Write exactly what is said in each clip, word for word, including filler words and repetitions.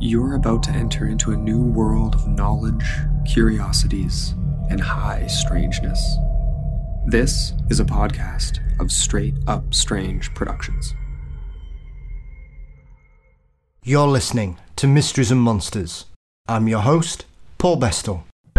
You're about to enter into a new world of knowledge, curiosities, and high strangeness. This is a podcast of Straight Up Strange Productions. You're listening to Mysteries and Monsters. I'm your host, Paul Bestel.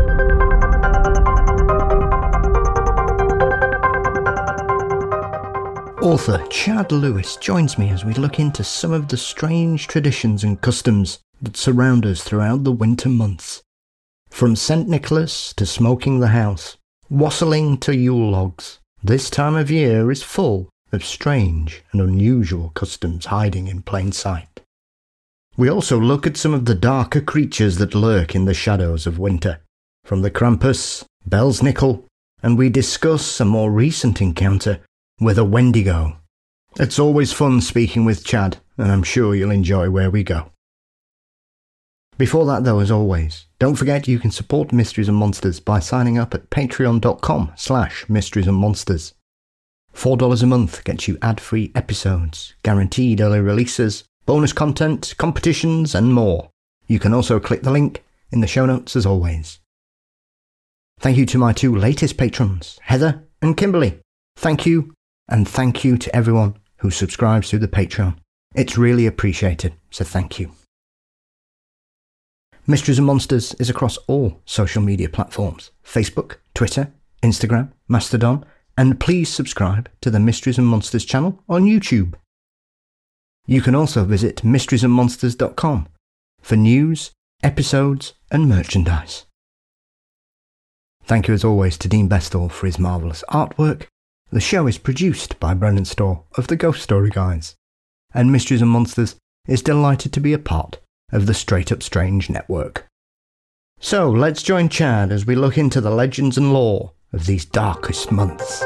Author Chad Lewis joins me as we look into some of the strange traditions and customs that surround us throughout the winter months. From Saint Nicholas to smoking the house, wassailing to Yule logs, this time of year is full of strange and unusual customs hiding in plain sight. We also look at some of the darker creatures that lurk in the shadows of winter, from the Krampus, Belsnickel, and we discuss a more recent encounter with a Wendigo. It's always fun speaking with Chad, and I'm sure you'll enjoy where we go. Before that though, as always, don't forget you can support Mysteries and Monsters by signing up at patreon.com slash mysteries and monsters. four dollars a month gets you ad-free episodes, guaranteed early releases, bonus content, competitions, and more. You can also click the link in the show notes as always. Thank you to my two latest patrons, Heather and Kimberly. Thank you. And thank you to everyone who subscribes to the Patreon. It's really appreciated, so thank you. Mysteries and Monsters is across all social media platforms: Facebook, Twitter, Instagram, Mastodon, and please subscribe to the Mysteries and Monsters channel on YouTube. You can also visit mysteries and monsters dot com for news, episodes, and merchandise. Thank you as always to Dean Bestel for his marvellous artwork. The show is produced by Brendan Storr of the Ghost Story Guys, and Mysteries and Monsters is delighted to be a part of the Straight Up Strange network. So let's join Chad as we look into the legends and lore of these darkest months.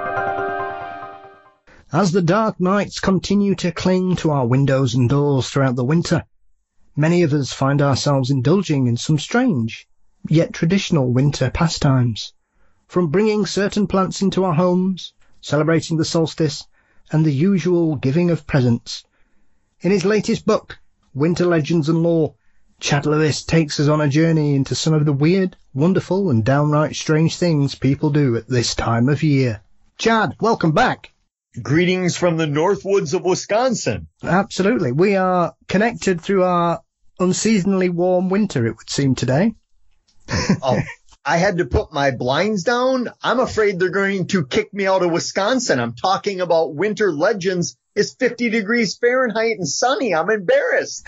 As the dark nights continue to cling to our windows and doors throughout the winter, many of us find ourselves indulging in some strange, yet traditional winter pastimes. From bringing certain plants into our homes, celebrating the solstice, and the usual giving of presents. In his latest book, Winter Legends and Lore, Chad Lewis takes us on a journey into some of the weird, wonderful, and downright strange things people do at this time of year. Chad, welcome back. Greetings from the North Woods of Wisconsin. Absolutely. We are connected through our unseasonably warm winter, it would seem, today. Oh. I had to put my blinds down. I'm afraid they're going to kick me out of Wisconsin. I'm talking about Winter Legends. It's fifty degrees Fahrenheit and sunny. I'm embarrassed.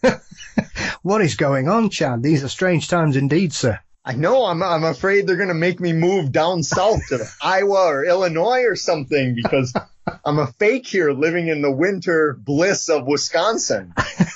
What is going on, Chad? These are strange times indeed, sir. I know. I'm I'm afraid they're going to make me move down south to Iowa or Illinois or something because I'm a fake here living in the winter bliss of Wisconsin.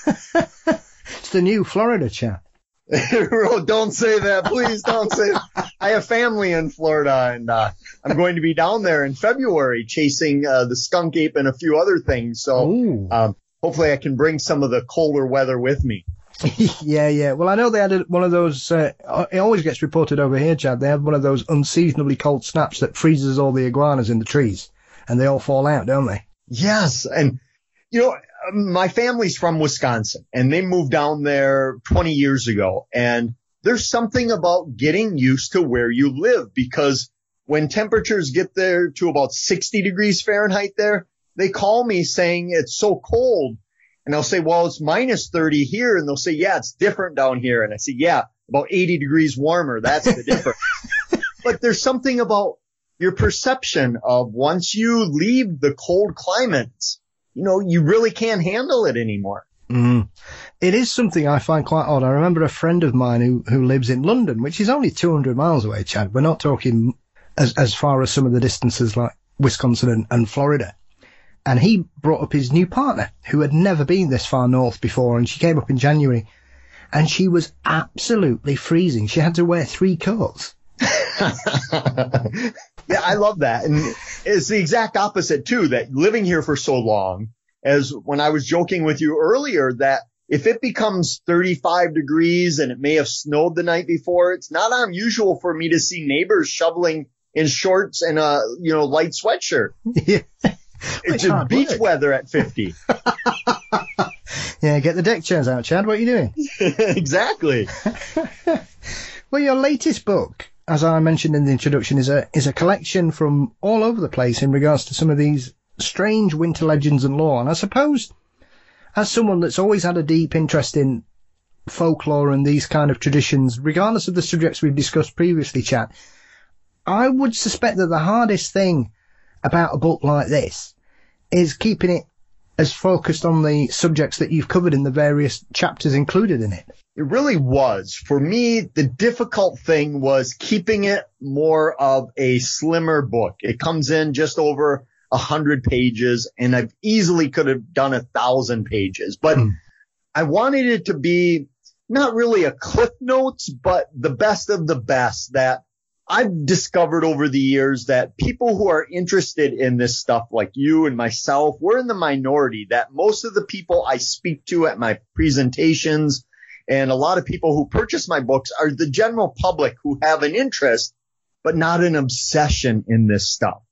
It's the new Florida, Chad. Don't say that, please. Don't say that. I have family in Florida, and uh, I'm going to be down there in February chasing uh, the skunk ape and a few other things. So um, hopefully I can bring some of the colder weather with me. yeah, yeah. Well, I know they had a, one of those, uh, it always gets reported over here, Chad, they have one of those unseasonably cold snaps that freezes all the iguanas in the trees, and they all fall out, don't they? Yes, and, you know, my family's from Wisconsin, and they moved down there twenty years ago. And there's something about getting used to where you live, because when temperatures get there to about sixty degrees Fahrenheit there, they call me saying it's so cold. And I'll say, well, it's minus thirty here. And they'll say, yeah, it's different down here. And I say, yeah, about eighty degrees warmer. That's the difference. But there's something about your perception of once you leave the cold climates, you know, you really can't handle it anymore. Mm. It is something I find quite odd. I remember a friend of mine who, who lives in London, which is only two hundred miles away, Chad. We're not talking as, as far as some of the distances like Wisconsin and, and Florida. And he brought up his new partner, who had never been this far north before, and she came up in January, and she was absolutely freezing. She had to wear three coats. Yeah, I love that. And it's the exact opposite, too, that living here for so long, as when I was joking with you earlier, that if it becomes thirty-five degrees and it may have snowed the night before, it's not unusual for me to see neighbors shoveling in shorts and a, you know, light sweatshirt. Yeah. It's just beach work. Weather at fifty. Yeah, get the deck chairs out, Chad. What are you doing? Exactly. Well, your latest book, as I mentioned in the introduction, is a is a collection from all over the place in regards to some of these strange winter legends and lore. And I suppose, as someone that's always had a deep interest in folklore and these kind of traditions, regardless of the subjects we've discussed previously, Chad, I would suspect that the hardest thing about a book like this is keeping it as focused on the subjects that you've covered in the various chapters included in it. It really was. For me, the difficult thing was keeping it more of a slimmer book. It comes in just over a hundred pages, and I easily could have done a thousand pages. But mm. I wanted it to be not really a Cliff Notes, but the best of the best that I've discovered over the years that people who are interested in this stuff, like you and myself, we're in the minority, that most of the people I speak to at my presentations and a lot of people who purchase my books are the general public who have an interest, but not an obsession in this stuff.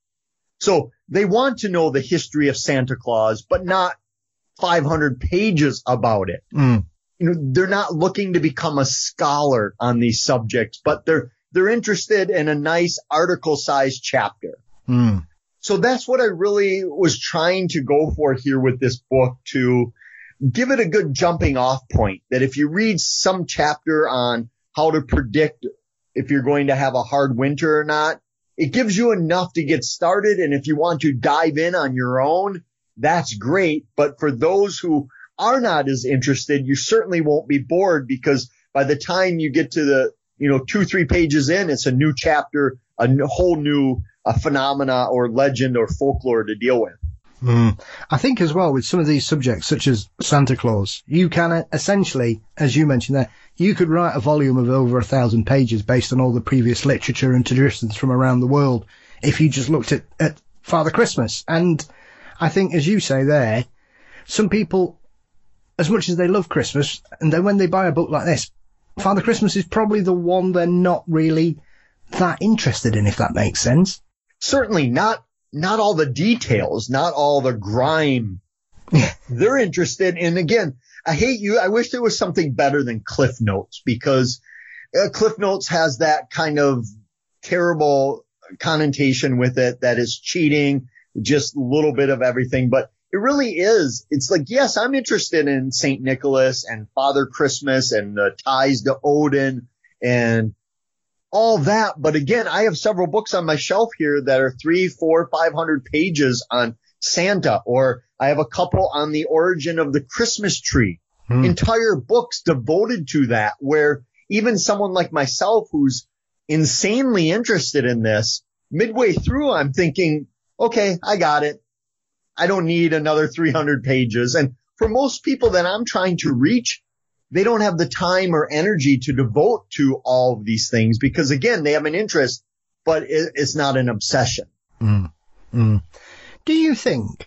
So they want to know the history of Santa Claus, but not five hundred pages about it. Mm. You know, they're not looking to become a scholar on these subjects, but they're They're interested in a nice article-sized chapter. Mm. So that's what I really was trying to go for here with this book, to give it a good jumping off point, that if you read some chapter on how to predict if you're going to have a hard winter or not, it gives you enough to get started. And if you want to dive in on your own, that's great. But for those who are not as interested, you certainly won't be bored, because by the time you get to the you know, two, three pages in, it's a new chapter, a n- whole new uh, phenomena or legend or folklore to deal with. Mm. I think as well with some of these subjects, such as Santa Claus, you can uh, essentially, as you mentioned there, you could write a volume of over a thousand pages based on all the previous literature and traditions from around the world if you just looked at, at Father Christmas. And I think, as you say there, some people, as much as they love Christmas, and then when they buy a book like this, Father Christmas is probably the one they're not really that interested in, if that makes sense. Certainly not, not all the details, not all the grime. They're interested in, again, I hate you. I wish there was something better than Cliff Notes, because uh, Cliff Notes has that kind of terrible connotation with it that is cheating, just a little bit of everything. But it really is. It's like, yes, I'm interested in Saint Nicholas and Father Christmas and the ties to Odin and all that. But again, I have several books on my shelf here that are three, four, five hundred pages on Santa, or I have a couple on the origin of the Christmas tree. Hmm. Entire books devoted to that, where even someone like myself who's insanely interested in this, midway through, I'm thinking, okay, I got it. I don't need another three hundred pages. And for most people that I'm trying to reach, they don't have the time or energy to devote to all of these things, because, again, they have an interest, but it's not an obsession. Mm. Mm. Do you think,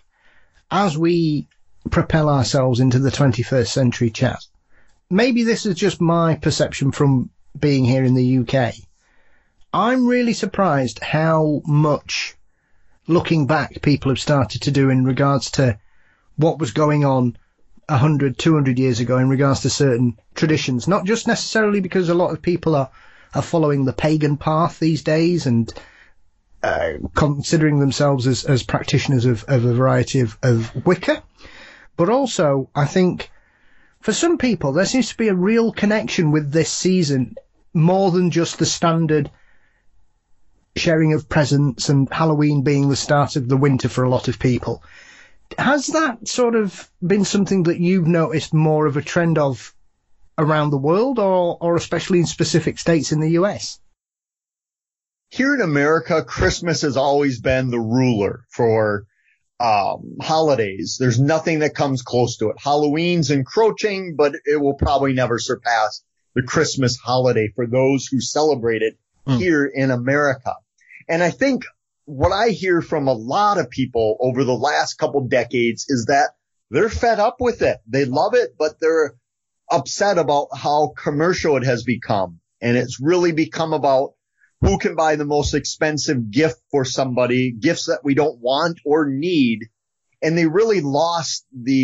as we propel ourselves into the twenty-first century, Chad, maybe this is just my perception from being here in the U K, I'm really surprised how much, looking back, people have started to do in regards to what was going on one hundred, two hundred years ago in regards to certain traditions. Not just necessarily because a lot of people are, are following the pagan path these days and uh, considering themselves as, as practitioners of, of a variety of, of Wicca, but also I think for some people there seems to be a real connection with this season, more than just the standard sharing of presents and Halloween being the start of the winter for a lot of people. Has that sort of been something that you've noticed more of a trend of around the world, or, or especially in specific states in the U S? Here in America, Christmas has always been the ruler for um, holidays. There's nothing that comes close to it. Halloween's encroaching, but it will probably never surpass the Christmas holiday for those who celebrate it mm. here in America. And I think what I hear from a lot of people over the last couple decades is that they're fed up with it. They love it, but they're upset about how commercial it has become. And it's really become about who can buy the most expensive gift for somebody, gifts that we don't want or need. And they really lost the,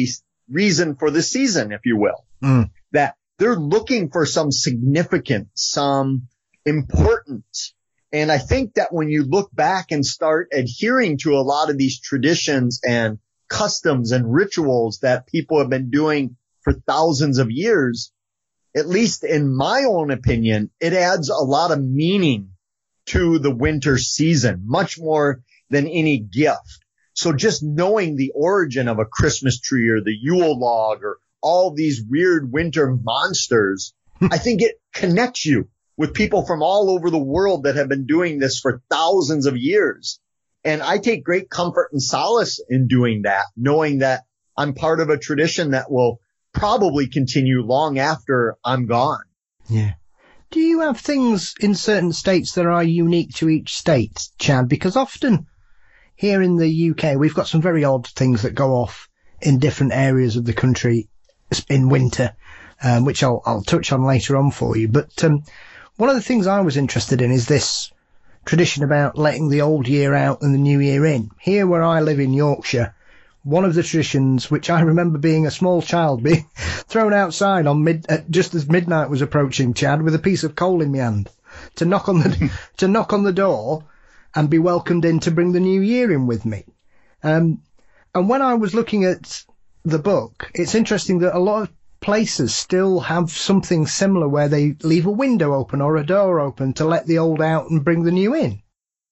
reason for the season, if you will, Mm. that they're looking for some significance, some importance. And I think that when you look back and start adhering to a lot of these traditions and customs and rituals that people have been doing for thousands of years, at least in my own opinion, it adds a lot of meaning to the winter season, much more than any gift. So just knowing the origin of a Christmas tree or the Yule log or all these weird winter monsters, I think it connects you with people from all over the world that have been doing this for thousands of years. And I take great comfort and solace in doing that, knowing that I'm part of a tradition that will probably continue long after I'm gone. Yeah. Do you have things in certain states that are unique to each state, Chad? Because often here in the U K, we've got some very odd things that go off in different areas of the country in winter, um, which I'll, I'll touch on later on for you. But um, one of the things I was interested in is this tradition about letting the old year out and the new year in. Here where I live in Yorkshire, one of the traditions, which I remember being a small child, being thrown outside on mid, uh, just as midnight was approaching, Chad, with a piece of coal in my hand, to knock on the to knock on the door and be welcomed in to bring the new year in with me. Um, and when I was looking at the book, it's interesting that a lot of places still have something similar where they leave a window open or a door open to let the old out and bring the new in.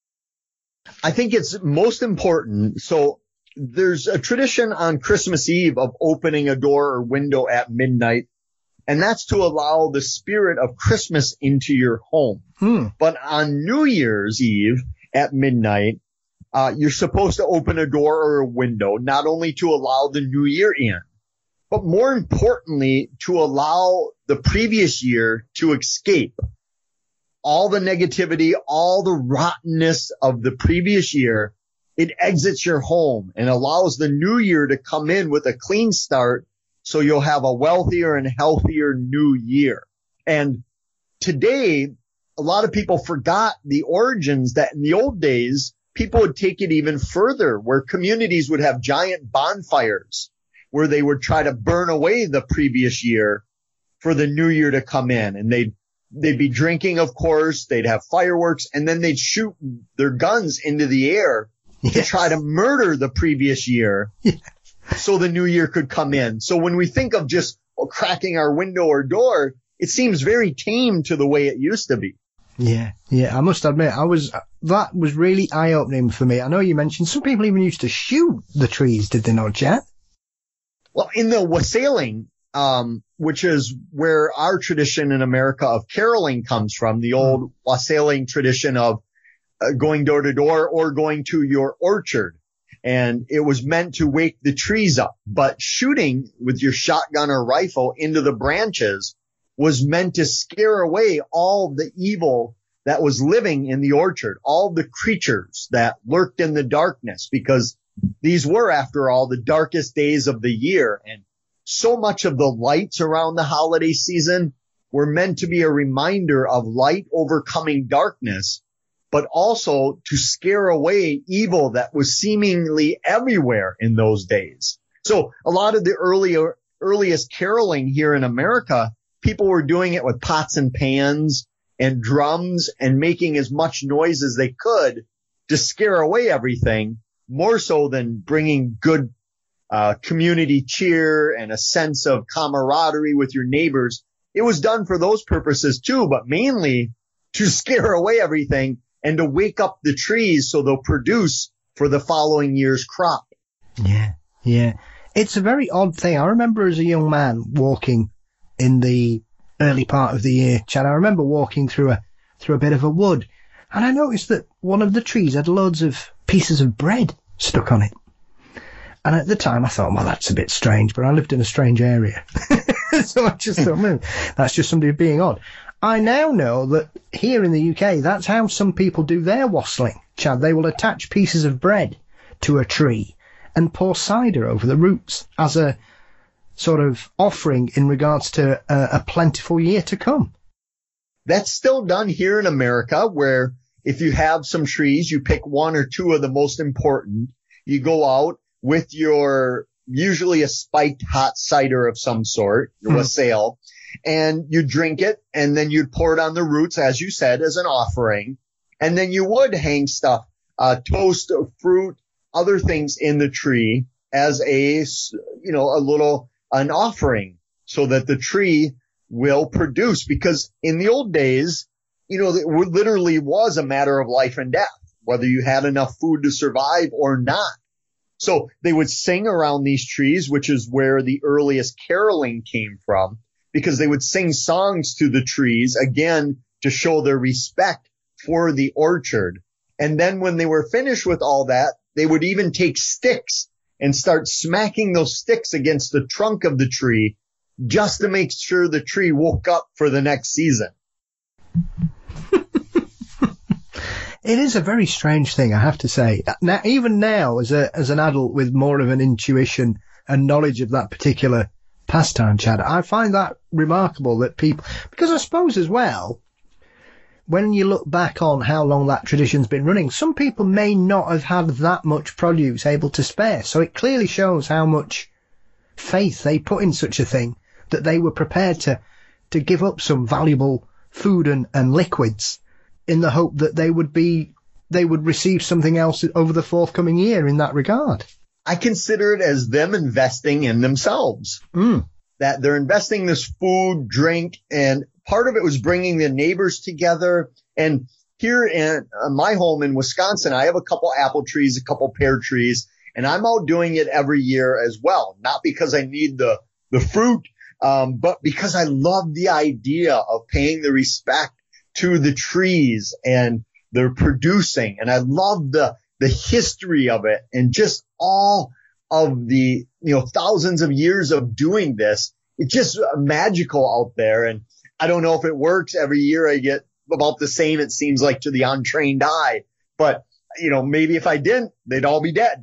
I think it's most important. So there's a tradition on Christmas Eve of opening a door or window at midnight, and that's to allow the spirit of Christmas into your home. Hmm. But on New Year's Eve at midnight, uh, you're supposed to open a door or a window, not only to allow the new year in, but more importantly, to allow the previous year to escape. All the negativity, all the rottenness of the previous year, it exits your home and allows the new year to come in with a clean start, so you'll have a wealthier and healthier new year. And today, a lot of people forgot the origins that in the old days, people would take it even further, where communities would have giant bonfires where they would try to burn away the previous year for the new year to come in. And they'd, they'd be drinking, of course, they'd have fireworks, and then they'd shoot their guns into the air yes. to try to murder the previous year yeah. so the new year could come in. So when we think of just cracking our window or door, it seems very tame to the way it used to be. Yeah, yeah, I must admit, I was, that was really eye-opening for me. I know you mentioned some people even used to shoot the trees, did they not, Chad? Well, in the wassailing, um, which is where our tradition in America of caroling comes from, the old mm. wassailing tradition of uh, going door to door or going to your orchard. And it was meant to wake the trees up. But shooting with your shotgun or rifle into the branches was meant to scare away all the evil that was living in the orchard, all the creatures that lurked in the darkness, because these were, after all, the darkest days of the year. And so much of the lights around the holiday season were meant to be a reminder of light overcoming darkness, but also to scare away evil that was seemingly everywhere in those days. So a lot of the earlier, earliest caroling here in America, people were doing it with pots and pans and drums and making as much noise as they could to scare away everything, more so than bringing good uh, community cheer and a sense of camaraderie with your neighbors. It was done for those purposes too, but mainly to scare away everything and to wake up the trees so they'll produce for the following year's crop. Yeah, yeah. It's a very odd thing. I remember as a young man walking in the early part of the year, Chad, I remember walking through a through a bit of a wood, and I noticed that one of the trees had loads of pieces of bread stuck on it. And at the time I thought, well, that's a bit strange, but I lived in a strange area. So I just thought, man, that's just somebody being odd. I now know that here in the U K, that's how some people do their wassailing, Chad. They will attach pieces of bread to a tree and pour cider over the roots as a sort of offering in regards to a, a plentiful year to come. That's still done here in America, where if you have some trees, you pick one or two of the most important. You go out with your usually a spiked hot cider of some sort, mm. wassail, and you drink it, and then you'd pour it on the roots, as you said, as an offering. And then you would hang stuff, uh, toast, fruit, other things in the tree as a, you know, a little, an offering so that the tree will produce. Because in the old days, you know, it literally was a matter of life and death, whether you had enough food to survive or not. So they would sing around these trees, which is where the earliest caroling came from, because they would sing songs to the trees, again, to show their respect for the orchard. And then when they were finished with all that, they would even take sticks and start smacking those sticks against the trunk of the tree just to make sure the tree woke up for the next season. It is a very strange thing, I have to say. Now, even now, as a as an adult with more of an intuition and knowledge of that particular pastime, Chad, I find that remarkable that people, because I suppose as well, when you look back on how long that tradition's been running, some people may not have had that much produce able to spare. So it clearly shows how much faith they put in such a thing, that they were prepared to, to give up some valuable food and, and liquids in the hope that they would be, they would receive something else over the forthcoming year in that regard. I consider it as them investing in themselves. Mm. That they're investing this food, drink, and part of it was bringing the neighbors together. And here in uh, my home in Wisconsin, I have a couple apple trees, a couple pear trees, and I'm out doing it every year as well. Not because I need the, the fruit, um, but because I love the idea of paying the respect to the trees and they're producing. And I love the, the history of it and just all of the, you know, thousands of years of doing this. It's just magical out there. And I don't know if it works. Every year I get about the same, it seems like, to the untrained eye. But, you know, maybe if I didn't, they'd all be dead.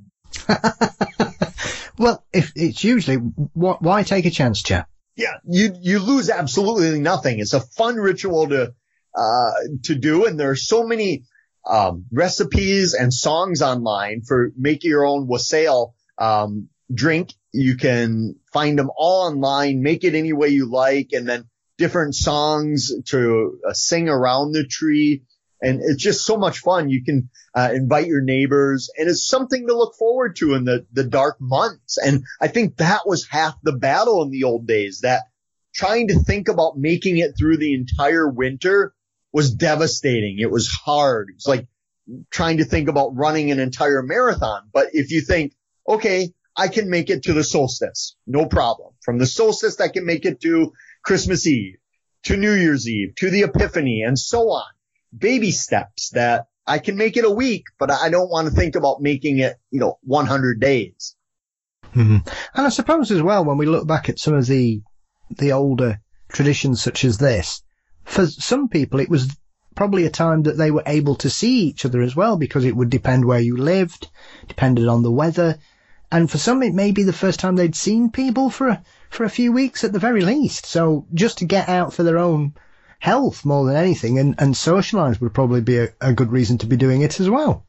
Well, if it's usually, why take a chance, chap? Yeah, you you lose absolutely nothing. It's a fun ritual to uh to do, and there are so many um recipes and songs online for making your own wassail um drink. You can find them all online, make it any way you like, and then different songs to uh, sing around the tree. And it's just so much fun. You can uh, invite your neighbors, and it's something to look forward to in the, the dark months. And I think that was half the battle in the old days, that trying to think about making it through the entire winter was devastating. It was hard. It's like trying to think about running an entire marathon. But if you think, okay, I can make it to the solstice, no problem. From the solstice, I can make it to Christmas Eve, to New Year's Eve, to the Epiphany, and so on. Baby steps that I can make it a week, but I don't want to think about making it, you know, one hundred days. Mm-hmm. And I suppose as well, when we look back at some of the the older traditions such as this, for some people it was probably a time that they were able to see each other as well, because it would depend where you lived, depended on the weather. And for some, it may be the first time they'd seen people for a, for a few weeks at the very least. So just to get out for their own health more than anything and, and socialise would probably be a, a good reason to be doing it as well.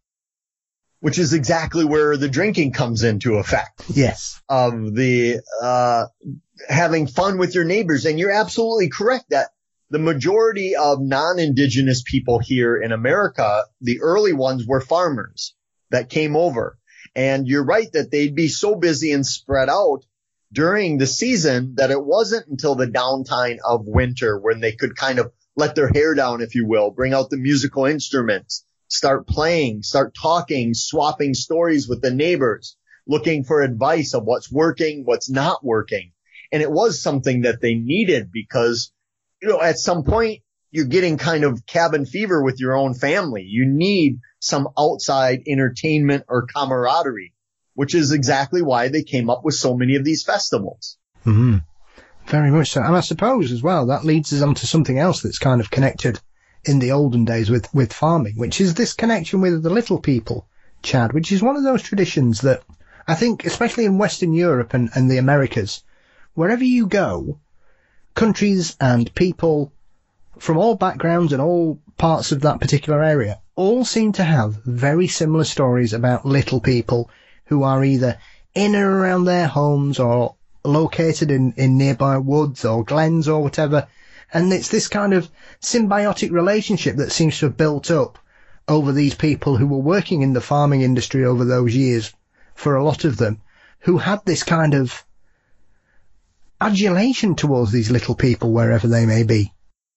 Which is exactly where the drinking comes into effect. Yes. Of the uh having fun with your neighbors. And you're absolutely correct that the majority of non-Indigenous people here in America, the early ones, were farmers that came over. And you're right that they'd be so busy and spread out during the season that it wasn't until the downtime of winter when they could kind of let their hair down, if you will, bring out the musical instruments, start playing, start talking, swapping stories with the neighbors, looking for advice of what's working, what's not working. And it was something that they needed because, you know, at some point you're getting kind of cabin fever with your own family. You need some outside entertainment or camaraderie, which is exactly why they came up with so many of these festivals. Mm-hmm. Very much so. And I suppose as well, that leads us on to something else that's kind of connected in the olden days with, with farming, which is this connection with the little people, Chad, which is one of those traditions that I think, especially in Western Europe and, and the Americas, wherever you go, countries and people from all backgrounds and all parts of that particular area all seem to have very similar stories about little people who are either in and around their homes or located in, in nearby woods or glens or whatever. And it's this kind of symbiotic relationship that seems to have built up over these people who were working in the farming industry over those years, for a lot of them, who had this kind of adulation towards these little people wherever they may be.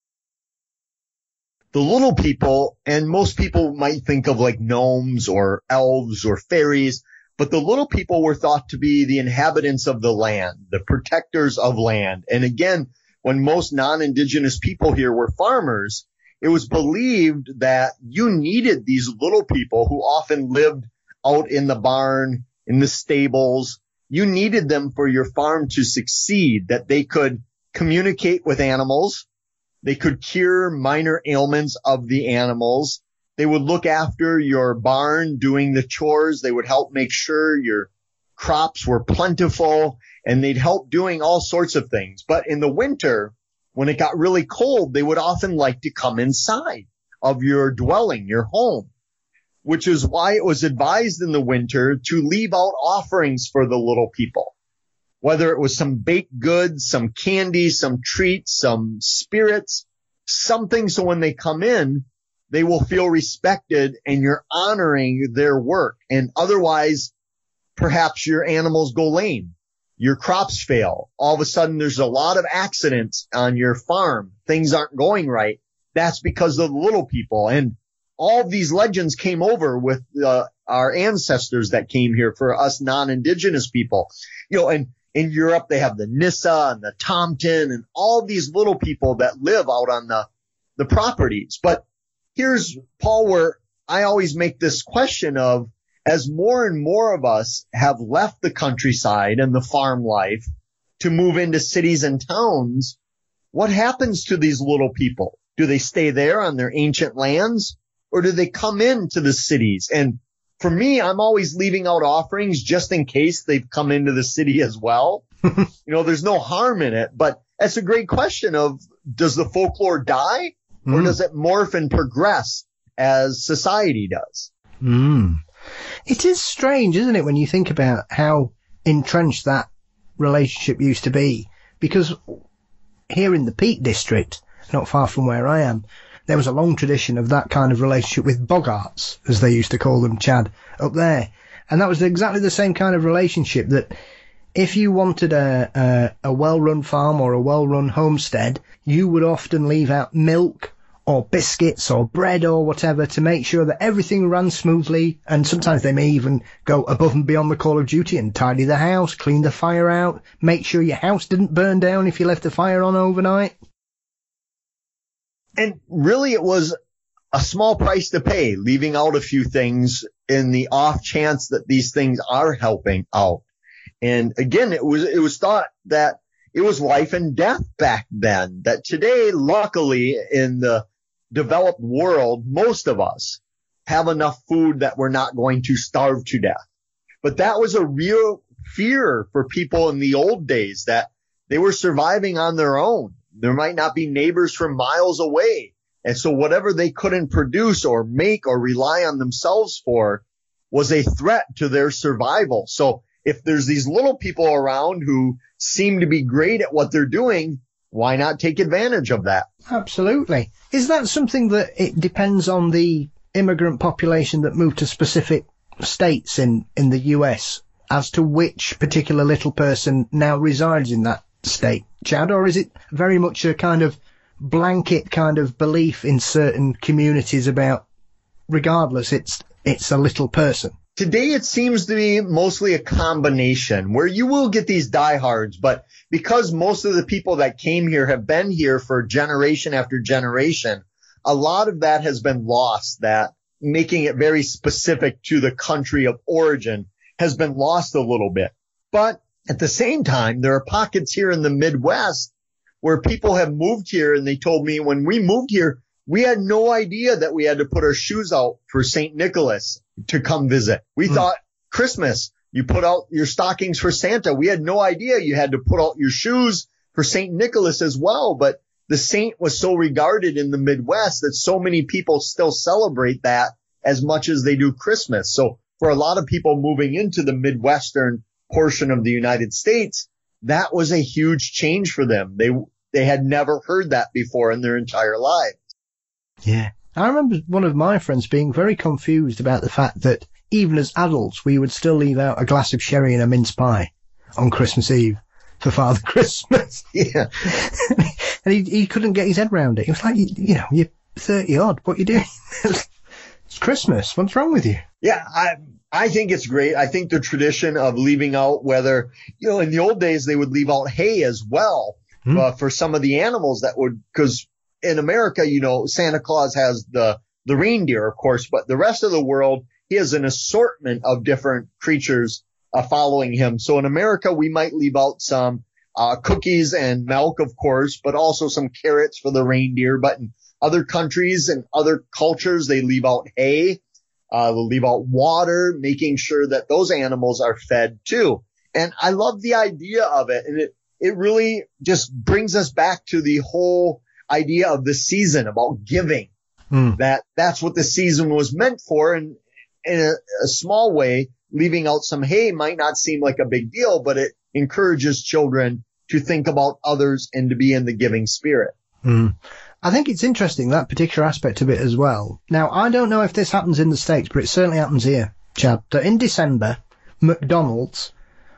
The little people, and most people might think of like gnomes or elves or fairies, but the little people were thought to be the inhabitants of the land, the protectors of land. And again, when most non-indigenous people here were farmers, it was believed that you needed these little people who often lived out in the barn, in the stables. You needed them for your farm to succeed, that they could communicate with animals. They could cure minor ailments of the animals. They would look after your barn doing the chores. They would help make sure your crops were plentiful, and they'd help doing all sorts of things. But in the winter, when it got really cold, they would often like to come inside of your dwelling, your home, which is why it was advised in the winter to leave out offerings for the little people, whether it was some baked goods, some candy, some treats, some spirits, something so when they come in, they will feel respected and you're honoring their work. And otherwise, perhaps your animals go lame. Your crops fail. All of a sudden, there's a lot of accidents on your farm. Things aren't going right. That's because of the little people. And all of these legends came over with uh, our ancestors that came here for us non-indigenous people. You know, and in Europe, they have the Nissa and the Tomten and all these little people that live out on the, the properties. But here's, Paul, where I always make this question of, as more and more of us have left the countryside and the farm life to move into cities and towns, what happens to these little people? Do they stay there on their ancient lands, or do they come into the cities? And for me, I'm always leaving out offerings just in case they've come into the city as well. You know, there's no harm in it, but that's a great question of, does the folklore die, mm. or does it morph and progress as society does? Mm. It is strange, isn't it, when you think about how entrenched that relationship used to be? Because here in the Peak District, not far from where I am, there was a long tradition of that kind of relationship with boggarts, as they used to call them, Chad, up there. And that was exactly the same kind of relationship, that if you wanted a, a, a well-run farm or a well-run homestead, you would often leave out milk or biscuits or bread or whatever to make sure that everything ran smoothly. And sometimes they may even go above and beyond the call of duty and tidy the house, clean the fire out, make sure your house didn't burn down if you left the fire on overnight. And really, it was a small price to pay, leaving out a few things in the off chance that these things are helping out. And again, it was, it was thought that it was life and death back then, that today, luckily, in the developed world, most of us have enough food that we're not going to starve to death. But that was a real fear for people in the old days, that they were surviving on their own. There might not be neighbors from miles away. And so whatever they couldn't produce or make or rely on themselves for was a threat to their survival. So if there's these little people around who seem to be great at what they're doing, why not take advantage of that? Absolutely. Is that something that it depends on the immigrant population that moved to specific states in, in the U S as to which particular little person now resides in that state, Chad? Or is it very much a kind of blanket kind of belief in certain communities about, regardless, it's it's a little person? Today, it seems to be mostly a combination where you will get these diehards, but because most of the people that came here have been here for generation after generation, a lot of that has been lost. That making it very specific to the country of origin has been lost a little bit. But at the same time, there are pockets here in the Midwest where people have moved here, and they told me when we moved here, we had no idea that we had to put our shoes out for Saint Nicholas to come visit. We mm. thought Christmas, you put out your stockings for Santa. We had no idea you had to put out your shoes for Saint Nicholas as well. But the saint was so regarded in the Midwest that so many people still celebrate that as much as they do Christmas. So for a lot of people moving into the Midwestern portion of the United States, that was a huge change for them. They they had never heard that before in their entire lives. Yeah. I remember one of my friends being very confused about the fact that even as adults, we would still leave out a glass of sherry and a mince pie on Christmas Eve for Father Christmas. Yeah. And he he couldn't get his head around it. He was like, you, you know, you're thirty odd. What are you doing? It's Christmas. What's wrong with you? Yeah, I I think it's great. I think the tradition of leaving out whether, you know, in the old days, they would leave out hay as well hmm. uh, for some of the animals that would, because in America, you know, Santa Claus has the, the reindeer, of course, but the rest of the world, he has an assortment of different creatures uh, following him. So in America, we might leave out some uh, cookies and milk, of course, but also some carrots for the reindeer. But in other countries and other cultures, they leave out hay. Uh, they'll leave out water, making sure that those animals are fed too. And I love the idea of it. And it, it really just brings us back to the whole idea of the season about giving. Mm. That that's what the season was meant for. And in a, a small way, leaving out some hay might not seem like a big deal, but it encourages children to think about others and to be in the giving spirit. Mm. I think it's interesting, that particular aspect of it as well. Now, I don't know if this happens in the States, but it certainly happens here, Chad, that in December, McDonald's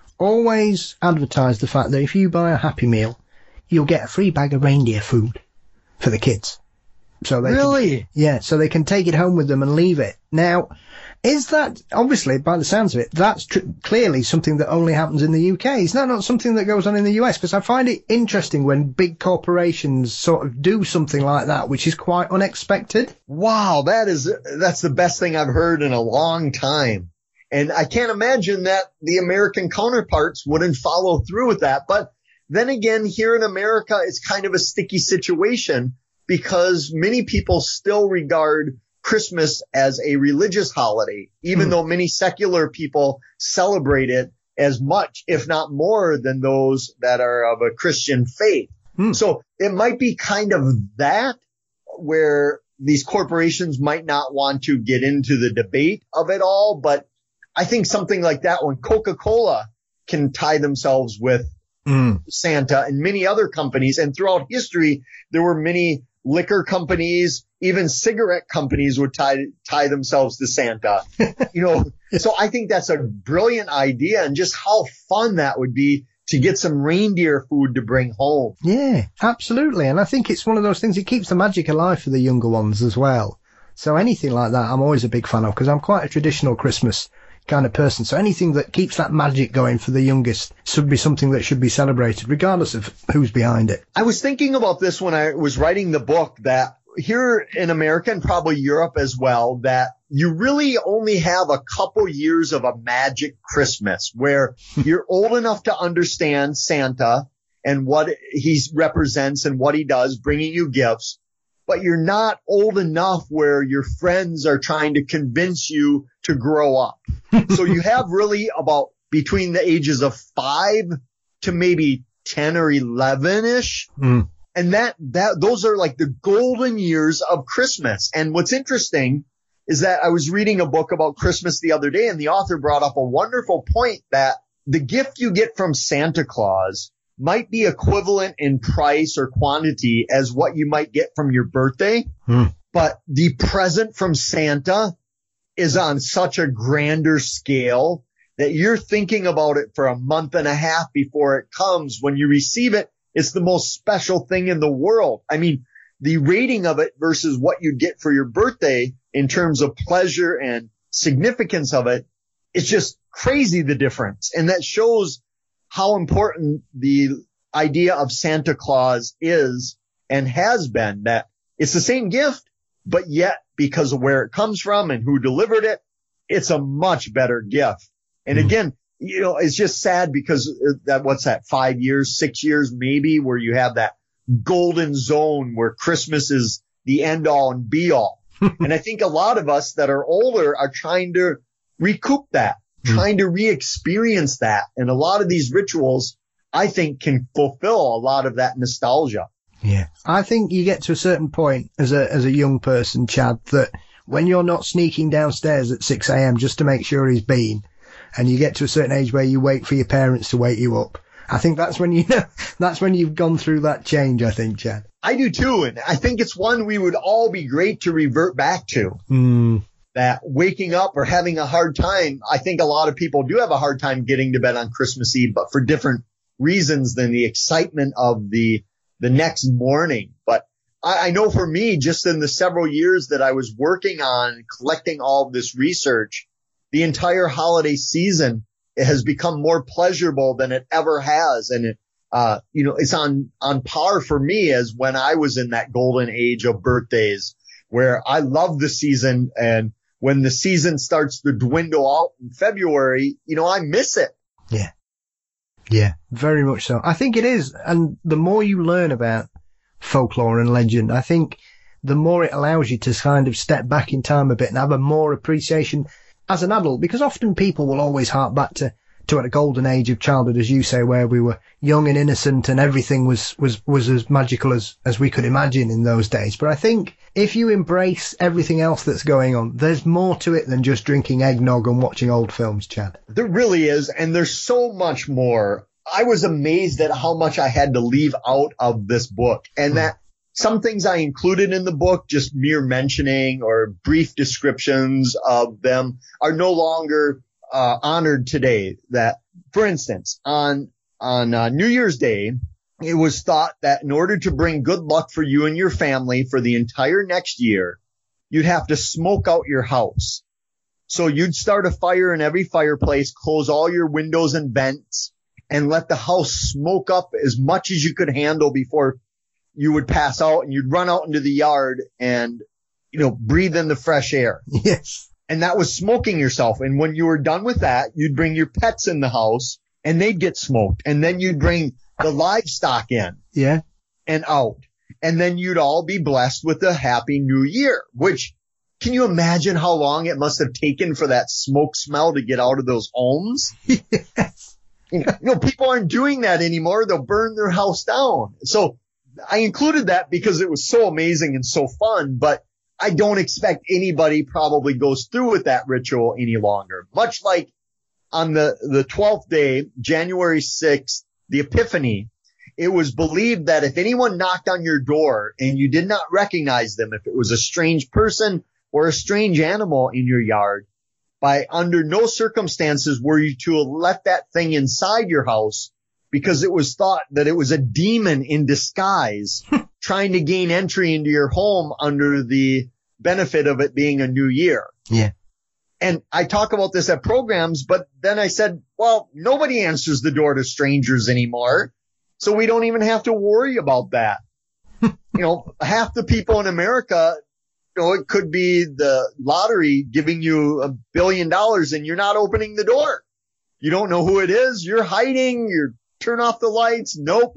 always advertise the fact that if you buy a Happy Meal, you'll get a free bag of reindeer food for the kids. So they Really? Can, yeah, so they can take it home with them and leave it. Now, is that, obviously, by the sounds of it, that's tr- clearly something that only happens in the U K. Is that not something that goes on in the U S? Because I find it interesting when big corporations sort of do something like that, which is quite unexpected. Wow, that is, that's the best thing I've heard in a long time. And I can't imagine that the American counterparts wouldn't follow through with that. But then again, here in America, it's kind of a sticky situation because many people still regard Christmas as a religious holiday, even mm. though many secular people celebrate it as much, if not more, than those that are of a Christian faith. Mm. So it might be kind of that where these corporations might not want to get into the debate of it all. But I think something like that, when Coca-Cola can tie themselves with mm. Santa and many other companies, and throughout history, there were many liquor companies, even cigarette companies would tie tie themselves to Santa. You know, so I think that's a brilliant idea, and just how fun that would be to get some reindeer food to bring home. Yeah, absolutely. And I think it's one of those things, it keeps the magic alive for the younger ones as well. So anything like that, I'm always a big fan of, because I'm quite a traditional Christmas kind of person. So anything that keeps that magic going for the youngest should be something that should be celebrated, regardless of who's behind it. I was thinking about this when I was writing the book, that here in America and probably Europe as well, that you really only have a couple years of a magic Christmas where you're old enough to understand Santa and what he represents and what he does, bringing you gifts, but you're not old enough where your friends are trying to convince you to grow up. So you have really about between the ages of five to maybe ten or eleven ish. Mm. And that, that, those are like the golden years of Christmas. And what's interesting is that I was reading a book about Christmas the other day, and the author brought up a wonderful point that the gift you get from Santa Claus might be equivalent in price or quantity as what you might get from your birthday. Hmm. But the present from Santa is on such a grander scale that you're thinking about it for a month and a half before it comes. When you receive it, it's the most special thing in the world. I mean, the rating of it versus what you get for your birthday in terms of pleasure and significance of it, it's just crazy, the difference. And that shows how important the idea of Santa Claus is and has been, that it's the same gift, but yet because of where it comes from and who delivered it, it's a much better gift. And mm. again, you know, it's just sad because that, what's that, five years, six years maybe, where you have that golden zone where Christmas is the end all and be all. And I think a lot of us that are older are trying to recoup that, mm. trying to re-experience that. And a lot of these rituals, I think, can fulfill a lot of that nostalgia. Yeah. I think you get to a certain point as a, as a young person, Chad, that when you're not sneaking downstairs at six a.m. just to make sure he's been, and you get to a certain age where you wait for your parents to wake you up. I think that's when you know, that's when you've gone through that change, I think, Chad. I do too. And I think it's one we would all be great to revert back to. Mm. That waking up or having a hard time. I think a lot of people do have a hard time getting to bed on Christmas Eve, but for different reasons than the excitement of the, the next morning. But I, I know for me, just in the several years that I was working on collecting all of this research, the entire holiday season it has become more pleasurable than it ever has. And it, uh, you know, it's on, on par for me as when I was in that golden age of birthdays where I love the season. And when the season starts to dwindle out in February, you know, I miss it. Yeah. Yeah, very much so. I think it is. And the more you learn about folklore and legend, I think the more it allows you to kind of step back in time a bit and have a more appreciation as an adult, because often people will always hark back to, to a golden age of childhood, as you say, where we were young and innocent and everything was, was, was as magical as, as we could imagine in those days. But I think if you embrace everything else that's going on, there's more to it than just drinking eggnog and watching old films, Chad. There really is. And there's so much more. I was amazed at how much I had to leave out of this book, and that some things I included in the book, just mere mentioning or brief descriptions of them, are no longer uh, honored today. That, for instance, on on uh, New Year's Day, it was thought that in order to bring good luck for you and your family for the entire next year, you'd have to smoke out your house. So you'd start a fire in every fireplace, close all your windows and vents, and let the house smoke up as much as you could handle before you would pass out, and you'd run out into the yard and, you know, breathe in the fresh air. Yes. And that was smoking yourself. And when you were done with that, you'd bring your pets in the house and they'd get smoked. And then you'd bring the livestock in. Yeah. And out. And then you'd all be blessed with a happy new year, which, can you imagine how long it must have taken for that smoke smell to get out of those homes? Yes. You know, people aren't doing that anymore. They'll burn their house down. So I included that because it was so amazing and so fun, but I don't expect anybody probably goes through with that ritual any longer. Much like on the, the twelfth day, January sixth, the Epiphany, it was believed that if anyone knocked on your door and you did not recognize them, if it was a strange person or a strange animal in your yard, by under no circumstances were you to let that thing inside your house, because it was thought that it was a demon in disguise trying to gain entry into your home under the benefit of it being a new year. Yeah. And I talk about this at programs, but then I said, well, nobody answers the door to strangers anymore, so we don't even have to worry about that. You know, half the people in America, you know, it could be the lottery giving you a billion dollars and you're not opening the door. You don't know who it is. You're hiding. You're turn off the lights. Nope.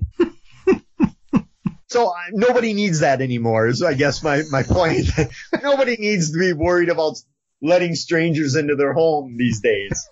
So uh, nobody needs that anymore is, I guess, my, my point. Nobody needs to be worried about letting strangers into their home these days.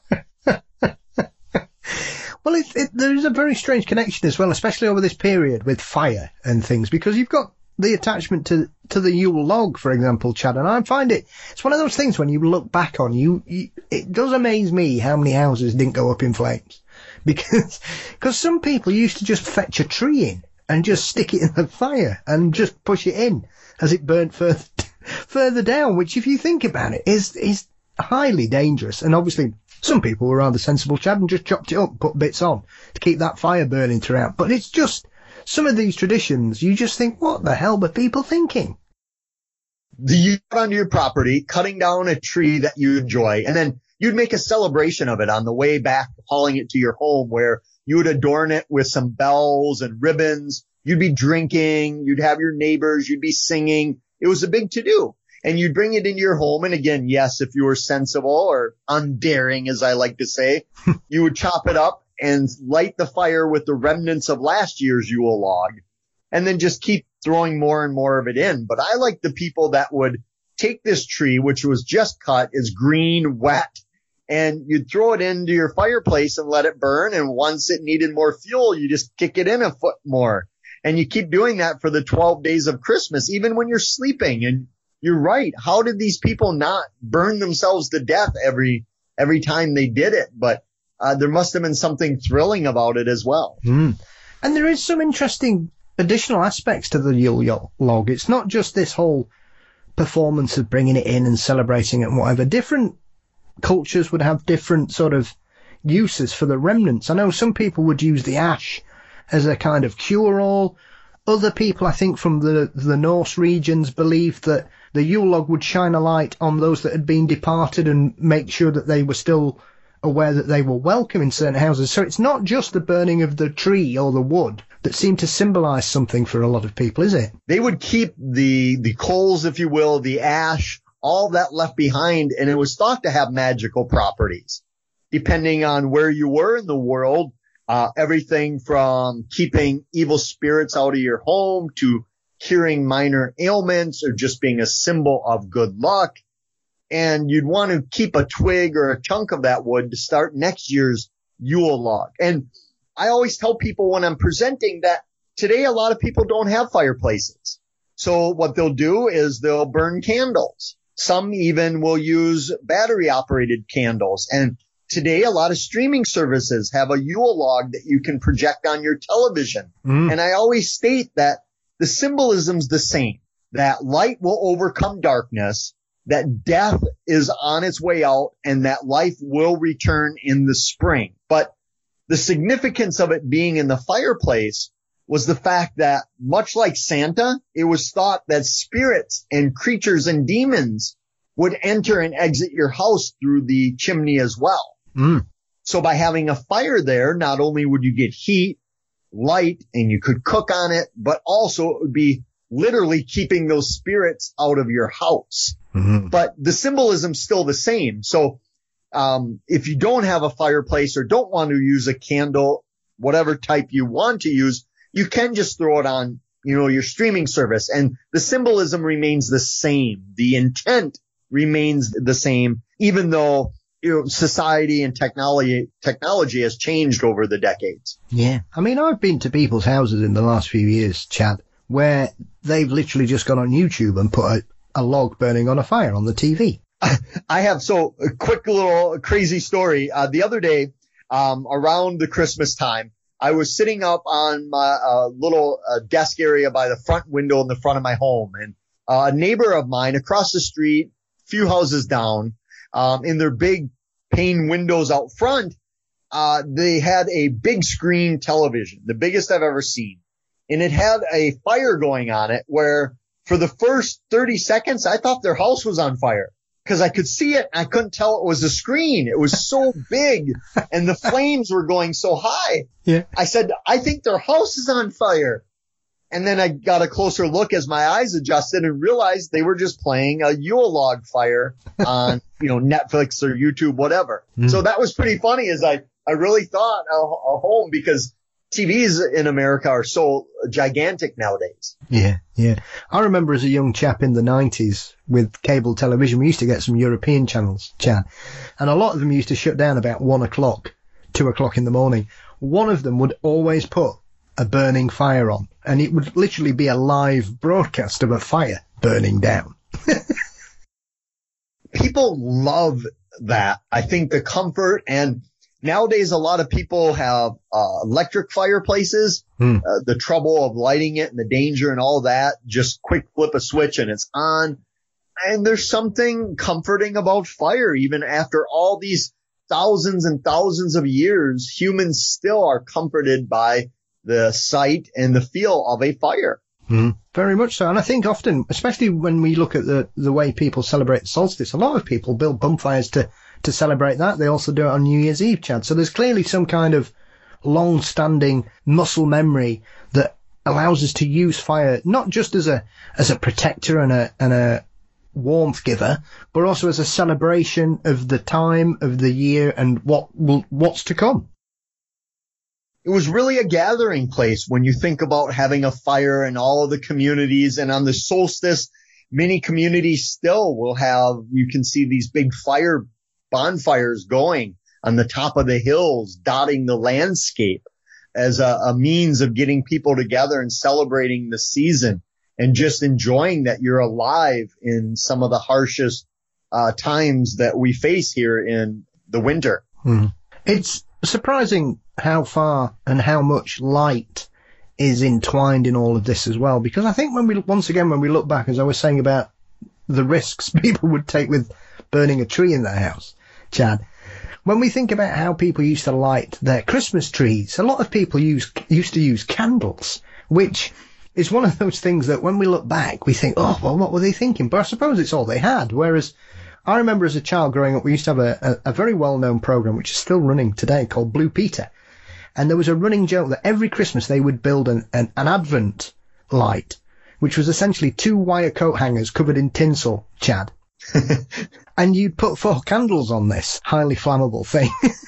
Well, it, it, there's a very strange connection as well, especially over this period with fire and things, because you've got the attachment to, to the Yule log, for example, Chad, and I find it, it's one of those things when you look back on, you, you it does amaze me how many houses didn't go up in flames. Because, because some people used to just fetch a tree in and just stick it in the fire and just push it in as it burnt further, further down, which if you think about it is, is highly dangerous. And obviously some people were rather sensible, Chad, and just chopped it up, put bits on to keep that fire burning throughout. But it's just some of these traditions, you just think, what the hell were people thinking? You get onto your property, cutting down a tree that you enjoy, and then you'd make a celebration of it on the way back, hauling it to your home, where you would adorn it with some bells and ribbons. You'd be drinking. You'd have your neighbors. You'd be singing. It was a big to-do. And you'd bring it into your home. And again, yes, if you were sensible or undaring, as I like to say, you would chop it up and light the fire with the remnants of last year's Yule log, and then just keep throwing more and more of it in. But I like the people that would take this tree, which was just cut, is green, wet, and you'd throw it into your fireplace and let it burn. And once it needed more fuel, you just kick it in a foot more. And you keep doing that for the twelve days of Christmas, even when you're sleeping. And you're right. How did these people not burn themselves to death every every time they did it, but uh, there must have been something thrilling about it as well. Mm. And there is some interesting additional aspects to the Yule log. It's not just this whole performance of bringing it in and celebrating it and whatever. Different cultures would have different sort of uses for the remnants. I know some people would use the ash as a kind of cure-all. Other people, I think, from the the Norse regions believed that the Yule log would shine a light on those that had been departed and make sure that they were still aware that they were welcome in certain houses. So it's not just the burning of the tree or the wood that seemed to symbolize something for a lot of people, is it? They would keep the the coals, if you will, the ash, all that left behind, and it was thought to have magical properties. Depending on where you were in the world, uh, everything from keeping evil spirits out of your home to curing minor ailments or just being a symbol of good luck. And you'd want to keep a twig or a chunk of that wood to start next year's Yule log. And I always tell people when I'm presenting that today a lot of people don't have fireplaces. So what they'll do is they'll burn candles. Some even will use battery operated candles. And today a lot of streaming services have a Yule log that you can project on your television. Mm. And I always state that the symbolism's the same, that light will overcome darkness, that death is on its way out, and that life will return in the spring. But the significance of it being in the fireplace was the fact that, much like Santa, it was thought that spirits and creatures and demons would enter and exit your house through the chimney as well. Mm. So by having a fire there, not only would you get heat, light, and you could cook on it, but also it would be literally keeping those spirits out of your house. Mm-hmm. But the symbolism's still the same. So um if you don't have a fireplace or don't want to use a candle, whatever type you want to use, you can just throw it on, you know, your streaming service. And the symbolism remains the same. The intent remains the same, even though, you know, society and technology technology has changed over the decades. Yeah. I mean, I've been to people's houses in the last few years, Chad, where they've literally just gone on YouTube and put a, a log burning on a fire on the T V. I have so a quick little crazy story. Uh, the other day, um, around the Christmas time, I was sitting up on my uh, little uh, desk area by the front window in the front of my home, and uh, a neighbor of mine across the street, few houses down, um, in their big pane windows out front, uh, they had a big screen television, the biggest I've ever seen. And it had a fire going on it where for the first thirty seconds, I thought their house was on fire because I could see it. And I couldn't tell it was a screen. It was so big and the flames were going so high. Yeah. I said, I think their house is on fire. And then I got a closer look as my eyes adjusted and realized they were just playing a Yule log fire on, you know, Netflix or YouTube, whatever. Mm. So that was pretty funny as I, I really thought a, a home, because T Vs in America are so gigantic nowadays. Yeah, yeah. I remember as a young chap in the nineties with cable television, we used to get some European channels, Chad, and a lot of them used to shut down about one o'clock, two o'clock in the morning. One of them would always put a burning fire on, and it would literally be a live broadcast of a fire burning down. People love that. I think the comfort, and nowadays a lot of people have uh, electric fireplaces. Hmm. Uh, the trouble of lighting it and the danger and all that, just quick flip a switch and it's on. And there's something comforting about fire. Even after all these thousands and thousands of years, humans still are comforted by the sight and the feel of a fire. Hmm. Very much so. And I think often, especially when we look at the, the way people celebrate the solstice, a lot of people build bonfires to, to celebrate that. They also do it on New Year's Eve, Chad. So there's clearly some kind of long-standing muscle memory that allows us to use fire not just as a as a protector and a and a warmth giver, but also as a celebration of the time of the year and what will what's to come. It was really a gathering place when you think about having a fire in all of the communities. And on the solstice, many communities still will have, you can see these big fire bonfires going on the top of the hills, dotting the landscape as a, a means of getting people together and celebrating the season and just enjoying that you're alive in some of the harshest uh, times that we face here in the winter. Mm. It's surprising how far and how much light is entwined in all of this as well, because I think when we, once again, when we look back, as I was saying about the risks people would take with burning a tree in their house, Chad, when we think about how people used to light their Christmas trees, a lot of people use, used to use candles, which is one of those things that when we look back, we think, oh, well, what were they thinking? But I suppose it's all they had. Whereas I remember as a child growing up, we used to have a, a, a very well-known program, which is still running today, called Blue Peter. And there was a running joke that every Christmas they would build an, an, an Advent light, which was essentially two wire coat hangers covered in tinsel, Chad. And you'd put four candles on this highly flammable thing.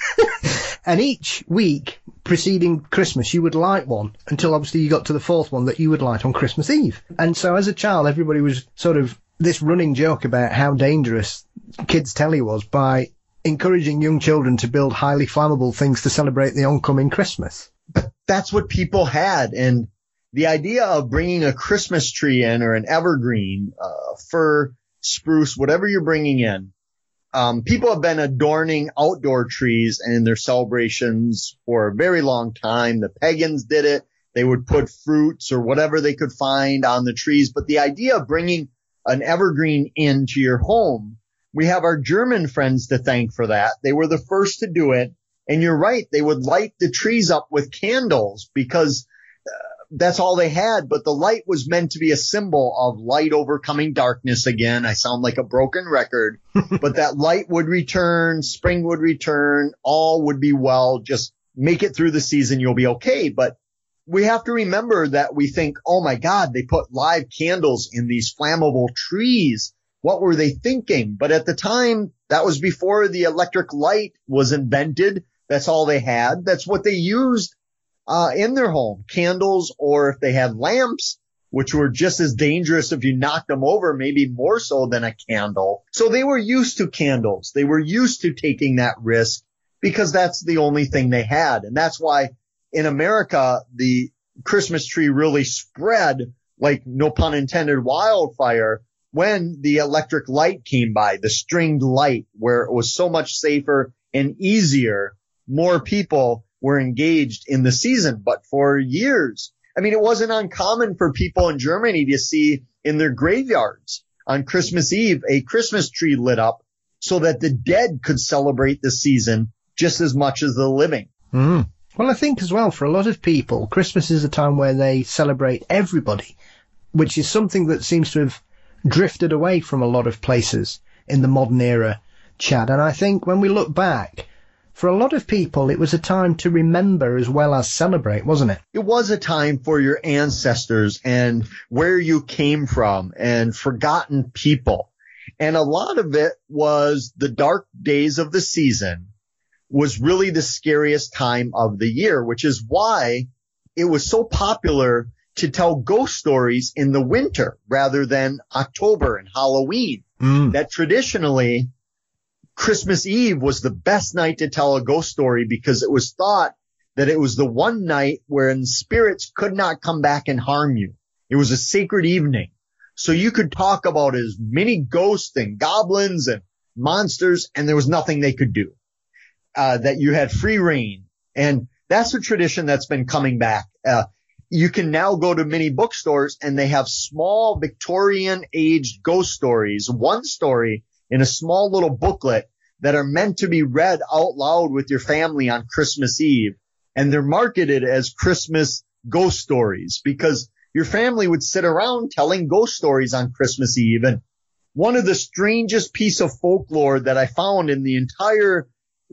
And each week preceding Christmas, you would light one until obviously you got to the fourth one that you would light on Christmas Eve. And so as a child, everybody was sort of this running joke about how dangerous kids' telly was by encouraging young children to build highly flammable things to celebrate the oncoming Christmas. But that's what people had. And the idea of bringing a Christmas tree in or an evergreen, uh, fir, spruce, whatever you're bringing in, um, people have been adorning outdoor trees in their celebrations for a very long time. The pagans did it. They would put fruits or whatever they could find on the trees. But the idea of bringing an evergreen into your home, we have our German friends to thank for that. They were the first to do it. And you're right. They would light the trees up with candles because uh, that's all they had. But the light was meant to be a symbol of light overcoming darkness again. I sound like a broken record, but that light would return. Spring would return. All would be well. Just make it through the season. You'll be okay. But we have to remember that we think, oh, my God, they put live candles in these flammable trees. What were they thinking? But at the time, that was before the electric light was invented. That's all they had. That's what they used uh, in their home, candles, or if they had lamps, which were just as dangerous if you knocked them over, maybe more so than a candle. So they were used to candles. They were used to taking that risk because that's the only thing they had. And that's why in America, the Christmas tree really spread like, no pun intended, wildfire when the electric light came by, the stringed light, where it was so much safer and easier. More people were engaged in the season. But for years, I mean, it wasn't uncommon for people in Germany to see in their graveyards on Christmas Eve a Christmas tree lit up so that the dead could celebrate the season just as much as the living. Mm. Well, I think as well, for a lot of people, Christmas is a time where they celebrate everybody, which is something that seems to have drifted away from a lot of places in the modern era, Chad. And I think when we look back, for a lot of people, it was a time to remember as well as celebrate, wasn't it? It was a time for your ancestors and where you came from and forgotten people. And a lot of it was the dark days of the season was really the scariest time of the year, which is why it was so popular to tell ghost stories in the winter rather than October and Halloween. Mm. That traditionally Christmas Eve was the best night to tell a ghost story because it was thought that it was the one night where spirits could not come back and harm you. It was a sacred evening. So you could talk about as many ghosts and goblins and monsters, and there was nothing they could do. Uh, that you had free reign. And that's a tradition that's been coming back. Uh, you can now go to many bookstores and they have small Victorian aged ghost stories, one story in a small little booklet that are meant to be read out loud with your family on Christmas Eve. And they're marketed as Christmas ghost stories because your family would sit around telling ghost stories on Christmas Eve. And one of the strangest piece of folklore that I found in the entire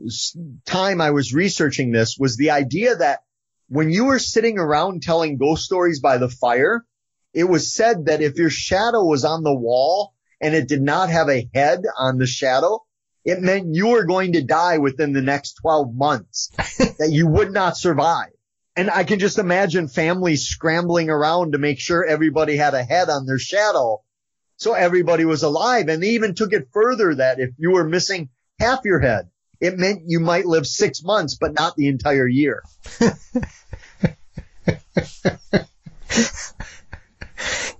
time I was researching this was the idea that when you were sitting around telling ghost stories by the fire, it was said that if your shadow was on the wall and it did not have a head on the shadow, it meant you were going to die within the next twelve months, that you would not survive. And I can just imagine families scrambling around to make sure everybody had a head on their shadow so everybody was alive. And they even took it further that if you were missing half your head, it meant you might live six months, but not the entire year.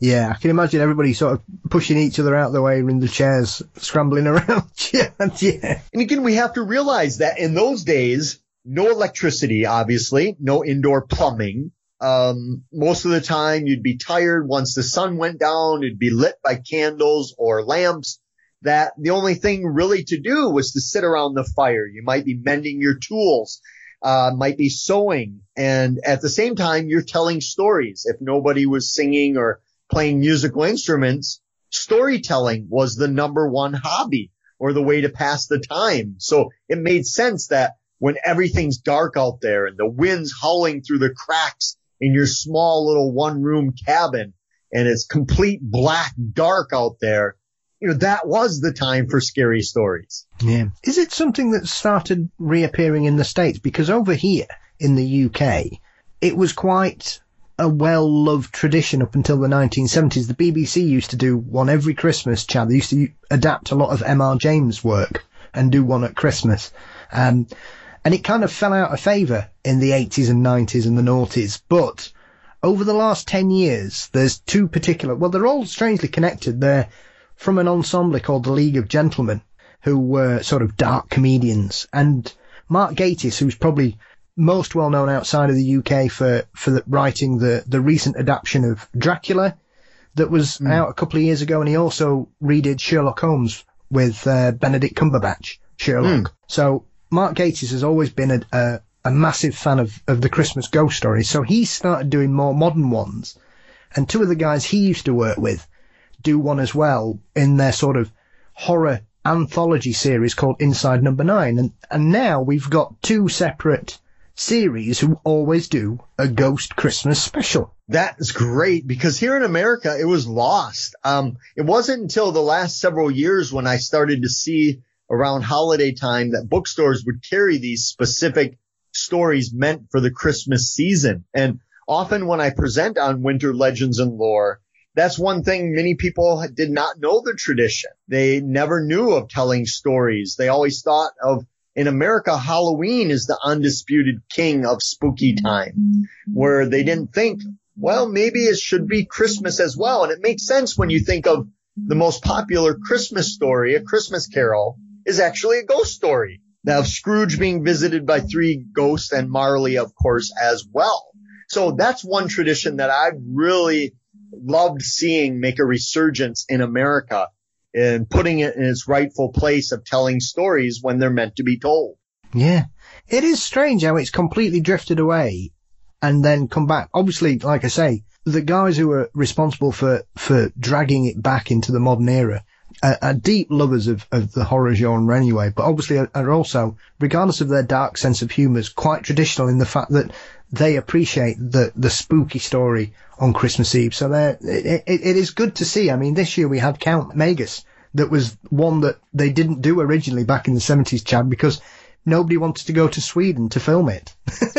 Yeah, I can imagine everybody sort of pushing each other out of the way in the chairs, scrambling around. yeah, yeah. And again, we have to realize that in those days, no electricity, obviously, no indoor plumbing. Um, most of the time you'd be tired once the sun went down, it'd be lit by candles or lamps. That the only thing really to do was to sit around the fire. You might be mending your tools, uh, might be sewing. And at the same time, you're telling stories. If nobody was singing or playing musical instruments, storytelling was the number one hobby or the way to pass the time. So it made sense that when everything's dark out there and the wind's howling through the cracks in your small little one room cabin and it's complete black dark out there, you know, that was the time for scary stories. Yeah. Is it something that started reappearing in the States? Because over here in the U K, it was quite a well-loved tradition up until the nineteen seventies. The B B C used to do one every Christmas, Chad. They used to adapt a lot of M R James' work and do one at Christmas. Um, and it kind of fell out of favour in the eighties and nineties and the noughties. But over the last ten years, there's two particular... Well, they're all strangely connected. They're from an ensemble called the League of Gentlemen, who were sort of dark comedians. And Mark Gatiss, who's probably most well known outside of the U K for, for the, writing the, the recent adaptation of Dracula that was mm. out a couple of years ago. And he also redid Sherlock Holmes with uh, Benedict Cumberbatch, Sherlock. Mm. So Mark Gatiss has always been a, a, a massive fan of, of the Christmas ghost stories. So he started doing more modern ones. And two of the guys he used to work with do one as well in their sort of horror anthology series called Inside Number Nine. And, and now we've got two separate series who always do a ghost Christmas special. That is great because here in America, it was lost. Um, it wasn't until the last several years when I started to see around holiday time that bookstores would carry these specific stories meant for the Christmas season. And often when I present on Winter Legends and Lore, that's one thing many people did not know the tradition. They never knew of telling stories. They always thought of, in America, Halloween is the undisputed king of spooky time, where they didn't think, well, maybe it should be Christmas as well. And it makes sense when you think of the most popular Christmas story, A Christmas Carol, is actually a ghost story. Now, Scrooge being visited by three ghosts and Marley, of course, as well. So that's one tradition that I've really loved seeing make a resurgence in America and putting it in its rightful place of telling stories when they're meant to be told. Yeah. It is strange how it's completely drifted away and then come back. Obviously, like I say, the guys who are responsible for, for dragging it back into the modern era are, are deep lovers of, of the horror genre anyway, but obviously are, are also, regardless of their dark sense of humour, quite traditional in the fact that they appreciate the, the spooky story on Christmas Eve. So it, it, it is good to see. I mean, this year we had Count Magus. That was one that they didn't do originally back in the seventies, Chad, because nobody wanted to go to Sweden to film it.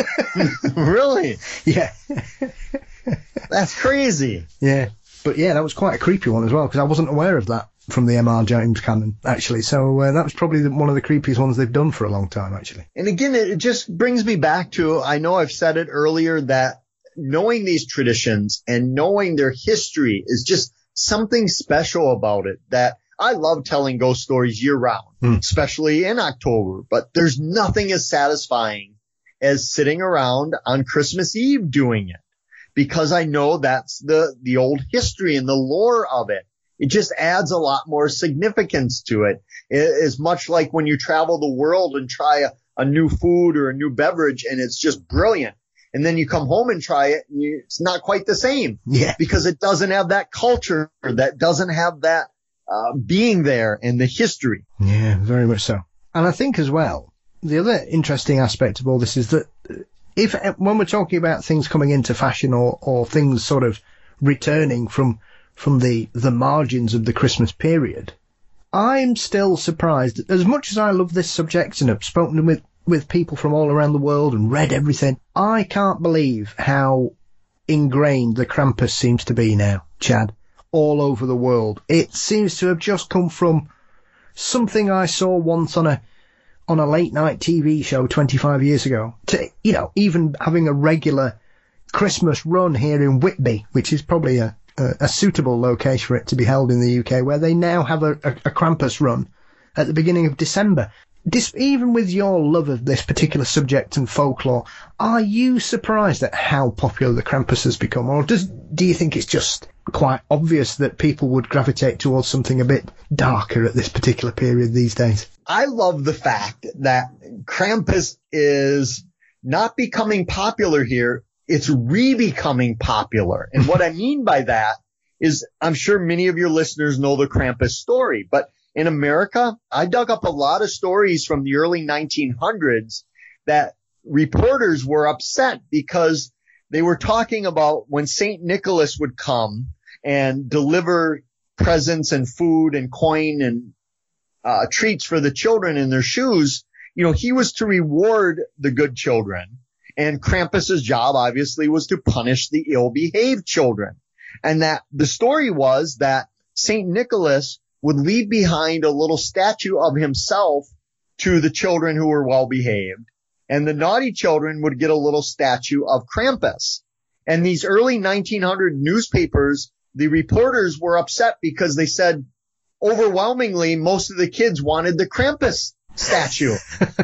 Really? Yeah. That's crazy. Yeah. But yeah, that was quite a creepy one as well, because I wasn't aware of that from the M R James canon, actually. So uh, that was probably the, one of the creepiest ones they've done for a long time, actually. And again, it just brings me back to, I know I've said it earlier, that knowing these traditions and knowing their history is just something special about it. That I love telling ghost stories year round, mm. especially in October, but there's nothing as satisfying as sitting around on Christmas Eve doing it, because I know that's the, the old history and the lore of it. It just adds a lot more significance to it. It is much like when you travel the world and try a, a new food or a new beverage and it's just brilliant. And then you come home and try it and you, it's not quite the same. Yeah. Because it doesn't have that culture, that doesn't have that uh, being there and the history. Yeah, very much so. And I think as well, the other interesting aspect of all this is that if, when we're talking about things coming into fashion or, or things sort of returning from, from the, the margins of the Christmas period, I'm still surprised that as much as I love this subject and have spoken with, with people from all around the world and read everything, I can't believe how ingrained the Krampus seems to be now, Chad, all over the world. It seems to have just come from something I saw once on a on a late night T V show twenty-five years ago to, you know, even having a regular Christmas run here in Whitby, which is probably a a, a suitable location for it to be held in the U K, where they now have a, a, a Krampus run at the beginning of December. Dis, even with your love of this particular subject and folklore, are you surprised at how popular the Krampus has become? Or does do you think it's just quite obvious that people would gravitate towards something a bit darker at this particular period these days? I love the fact that Krampus is not becoming popular here. It's re-becoming popular. And what I mean by that is, I'm sure many of your listeners know the Krampus story, but in America, I dug up a lot of stories from the early nineteen hundreds that reporters were upset because they were talking about when Saint Nicholas would come and deliver presents and food and coin and uh, treats for the children in their shoes. You know, he was to reward the good children, and Krampus's job obviously was to punish the ill-behaved children. And that the story was that Saint Nicholas would leave behind a little statue of himself to the children who were well behaved, and the naughty children would get a little statue of Krampus. And these early nineteen hundred newspapers, the reporters were upset because they said overwhelmingly most of the kids wanted the Krampus statue.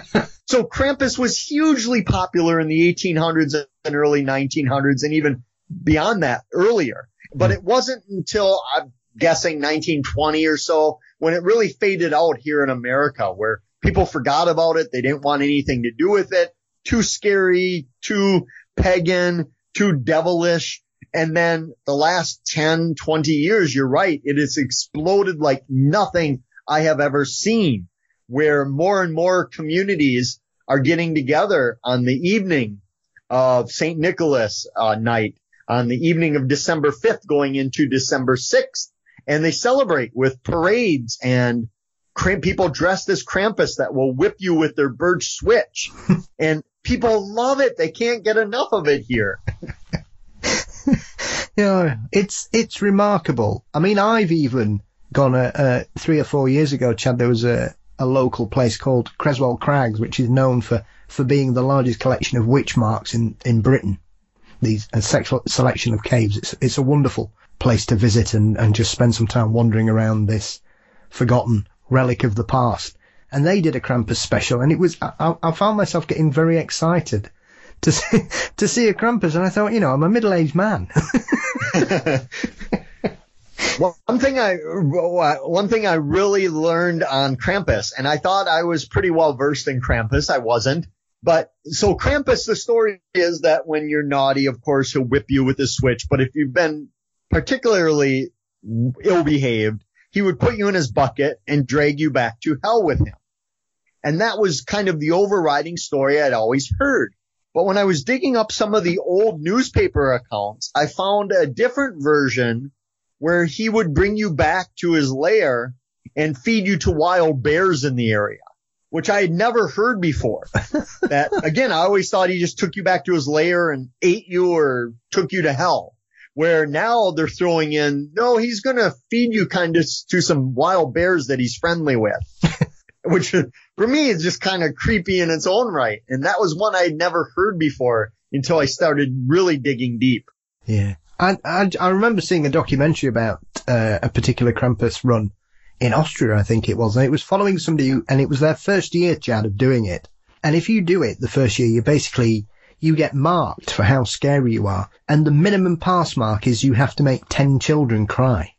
So Krampus was hugely popular in the eighteen hundreds and early nineteen hundreds, and even beyond that earlier. But it wasn't until I'm guessing nineteen twenty or so when it really faded out here in America, where people forgot about it. They didn't want anything to do with it. Too scary, too pagan, too devilish. And then the last ten, twenty years, you're right, it has exploded like nothing I have ever seen, where more and more communities are getting together on the evening of Saint Nicholas uh, night, on the evening of December fifth going into December sixth. And they celebrate with parades and cramp- people dressed as Krampus that will whip you with their birch switch. And people love it. They can't get enough of it here. Yeah, it's it's remarkable. I mean, I've even gone uh, uh, three or four years ago, Chad, there was a, a local place called Creswell Crags, which is known for, for being the largest collection of witch marks in, in Britain. These a sexual selection of caves. It's it's a wonderful place to visit and, and just spend some time wandering around this forgotten relic of the past. And they did a Krampus special, and it was I, I found myself getting very excited to see, to see a Krampus, and I thought, you know, I'm a middle-aged man. Well, one thing I one thing I really learned on Krampus, and I thought I was pretty well versed in Krampus. I wasn't. But so Krampus, the story is that when you're naughty, of course, he'll whip you with a switch. But if you've been particularly ill-behaved, he would put you in his bucket and drag you back to hell with him. And that was kind of the overriding story I'd always heard. But when I was digging up some of the old newspaper accounts, I found a different version where he would bring you back to his lair and feed you to wild bears in the area, which I had never heard before. That, again, I always thought he just took you back to his lair and ate you or took you to hell. Where now they're throwing in, no, he's going to feed you kind of to some wild bears that he's friendly with. Which for me is just kind of creepy in its own right. And that was one I had never heard before until I started really digging deep. Yeah. I, I, I remember seeing a documentary about uh, a particular Krampus run in Austria, I think it was. And it was following somebody who, and it was their first year, Chad, of doing it. And if you do it the first year, you basically, you get marked for how scary you are. And the minimum pass mark is you have to make ten children cry.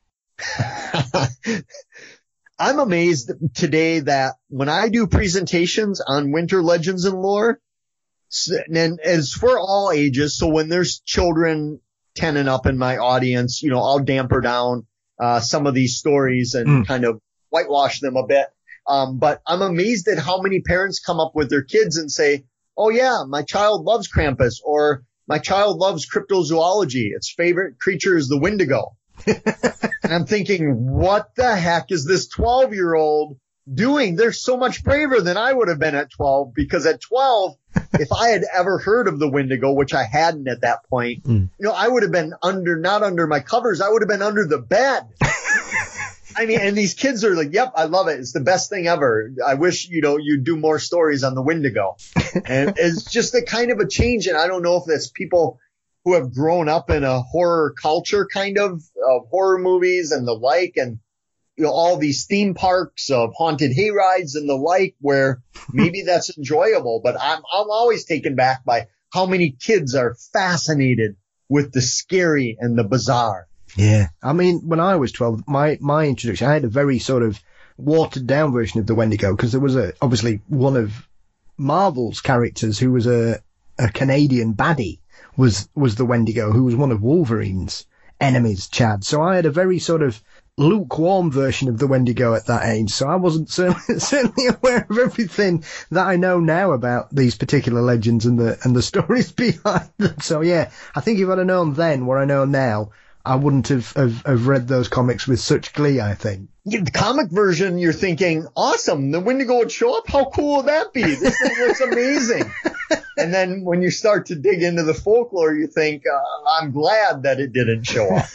I'm amazed today that when I do presentations on winter legends and lore, and as for all ages, so when there's children ten and up in my audience, you know, I'll damper down uh, some of these stories and mm. kind of whitewash them a bit. Um, but I'm amazed at how many parents come up with their kids and say, oh yeah, my child loves Krampus, or my child loves cryptozoology. Its favorite creature is the Wendigo. And I'm thinking, what the heck is this twelve year old doing? They're so much braver than I would have been at twelve, because at twelve, if I had ever heard of the Wendigo, which I hadn't at that point, mm. you know, I would have been under, not under my covers. I would have been under the bed. I mean, and these kids are like, yep, I love it. It's the best thing ever. I wish, you know, you'd do more stories on the Wendigo. And it's just a kind of a change. And I don't know if that's people who have grown up in a horror culture kind of, of horror movies and the like, and you know, all these theme parks of haunted hayrides and the like, where maybe that's enjoyable, but I'm, I'm always taken back by how many kids are fascinated with the scary and the bizarre. Yeah. I mean, when I was twelve, my, my introduction, I had a very sort of watered down version of the Wendigo, because there was a, obviously one of Marvel's characters who was a, a Canadian baddie was, was the Wendigo, who was one of Wolverine's enemies, Chad. So I had a very sort of lukewarm version of the Wendigo at that age. So I wasn't certainly, certainly aware of everything that I know now about these particular legends and the, and the stories behind them. So yeah, I think if I'd have known then what I know now, I wouldn't have, have, have read those comics with such glee, I think. Yeah, the comic version, you're thinking, awesome, the Wendigo would show up? How cool would that be? This thing looks amazing. And then when you start to dig into the folklore, you think, uh, I'm glad that it didn't show up.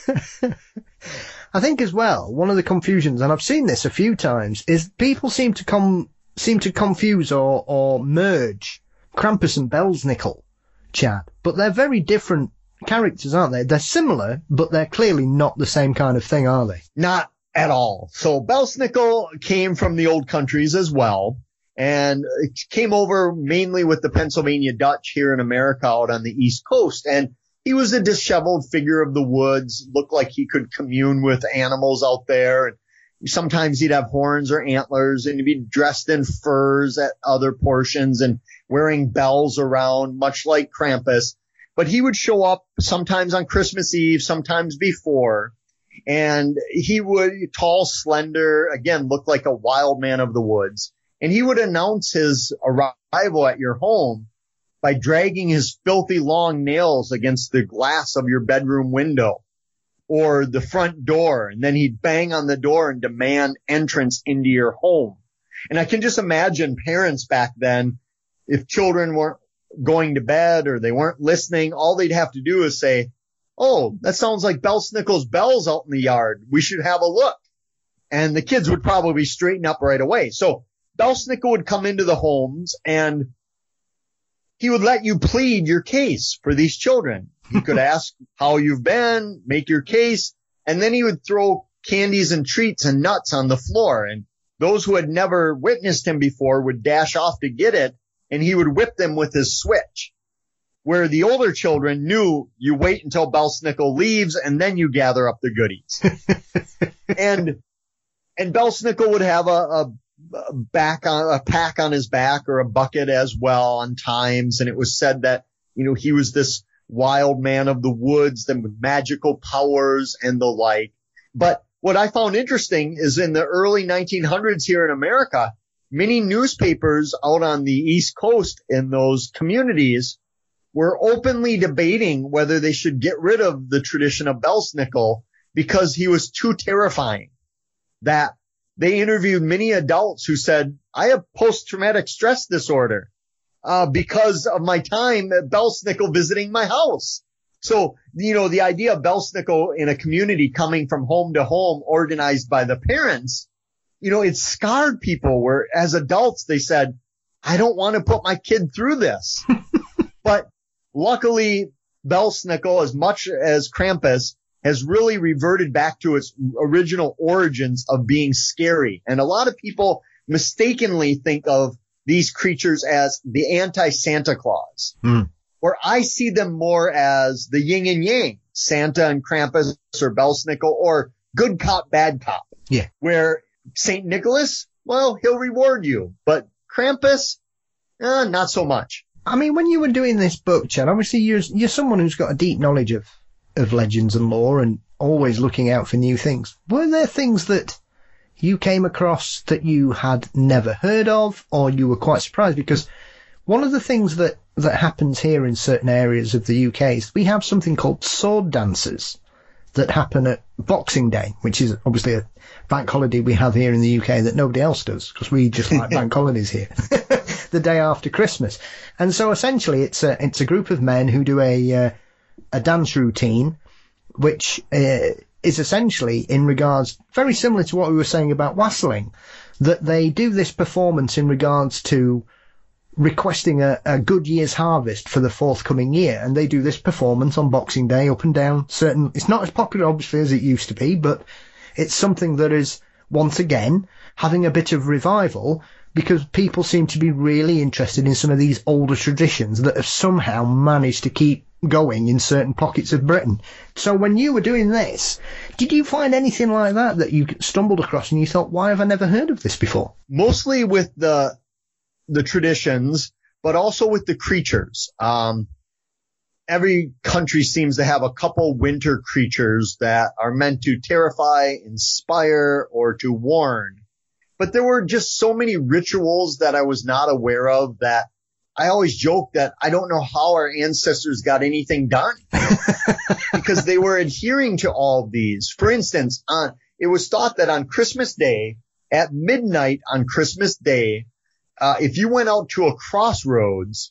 I think as well, one of the confusions, and I've seen this a few times, is people seem to com- seem to confuse or, or merge Krampus and Belsnickel, Chad. But they're very different characters, aren't they? They're similar, but they're clearly not the same kind of thing, are they? Not at all. So Belsnickel came from the old countries as well, and it came over mainly with the Pennsylvania Dutch here in America out on the East Coast. And he was a disheveled figure of the woods, looked like he could commune with animals out there. And sometimes he'd have horns or antlers, and he'd be dressed in furs at other portions and wearing bells around, much like Krampus. But he would show up sometimes on Christmas Eve, sometimes before. And he would, tall, slender, again, look like a wild man of the woods. And he would announce his arrival at your home by dragging his filthy long nails against the glass of your bedroom window or the front door. And then he'd bang on the door and demand entrance into your home. And I can just imagine parents back then, if children weren't going to bed or they weren't listening, all they'd have to do is say, oh, that sounds like Belsnickel's bells out in the yard. We should have a look. And the kids would probably straighten up right away. So Belsnickel would come into the homes and he would let you plead your case for these children. He could ask how you've been, make your case, and then he would throw candies and treats and nuts on the floor. And those who had never witnessed him before would dash off to get it, and he would whip them with his switch. Where the older children knew you wait until Belsnickel leaves and then you gather up the goodies. and and Belsnickel would have a, a, a back on a pack on his back or a bucket as well on times, and it was said that, you know, he was this wild man of the woods, then with magical powers and the like. But what I found interesting is in the early nineteen hundreds here in America, many newspapers out on the East Coast in those communities were openly debating whether they should get rid of the tradition of Belsnickel because he was too terrifying. That they interviewed many adults who said, I have post-traumatic stress disorder uh, because of my time at Belsnickel visiting my house. So, you know, the idea of Belsnickel in a community coming from home to home organized by the parents, you know, it scarred people where as adults they said, I don't want to put my kid through this. But luckily, Belsnickel, as much as Krampus, has really reverted back to its original origins of being scary. And a lot of people mistakenly think of these creatures as the anti-Santa Claus, mm. where I see them more as the yin and yang, Santa and Krampus or Belsnickel, or good cop, bad cop. Yeah. Where Saint Nicholas, well, he'll reward you, but Krampus, eh, not so much. I mean, when you were doing this book, Chad, obviously you're you're someone who's got a deep knowledge of, of legends and lore and always looking out for new things. Were there things that you came across that you had never heard of or you were quite surprised? Because one of the things that, that happens here in certain areas of the U K is we have something called sword dances that happen at Boxing Day, which is obviously a bank holiday we have here in the U K that nobody else does because we just like bank holidays here. The day after Christmas. And so essentially it's a, it's a group of men who do a, uh, a dance routine, which, uh, is essentially in regards, very similar to what we were saying about wassailing, that they do this performance in regards to requesting a, a good year's harvest for the forthcoming year, and they do this performance on Boxing Day up and down certain. It's not as popular, obviously, as it used to be, but it's something that is, once again, having a bit of revival because people seem to be really interested in some of these older traditions that have somehow managed to keep going in certain pockets of Britain. So when you were doing this, did you find anything like that that you stumbled across and you thought, why have I never heard of this before? Mostly with the the traditions, but also with the creatures. Um, every country seems to have a couple winter creatures that are meant to terrify, inspire, or to warn. But there were just so many rituals that I was not aware of that I always joke that I don't know how our ancestors got anything done because they were adhering to all of these. For instance, on, it was thought that on Christmas Day, at midnight on Christmas Day, uh, if you went out to a crossroads,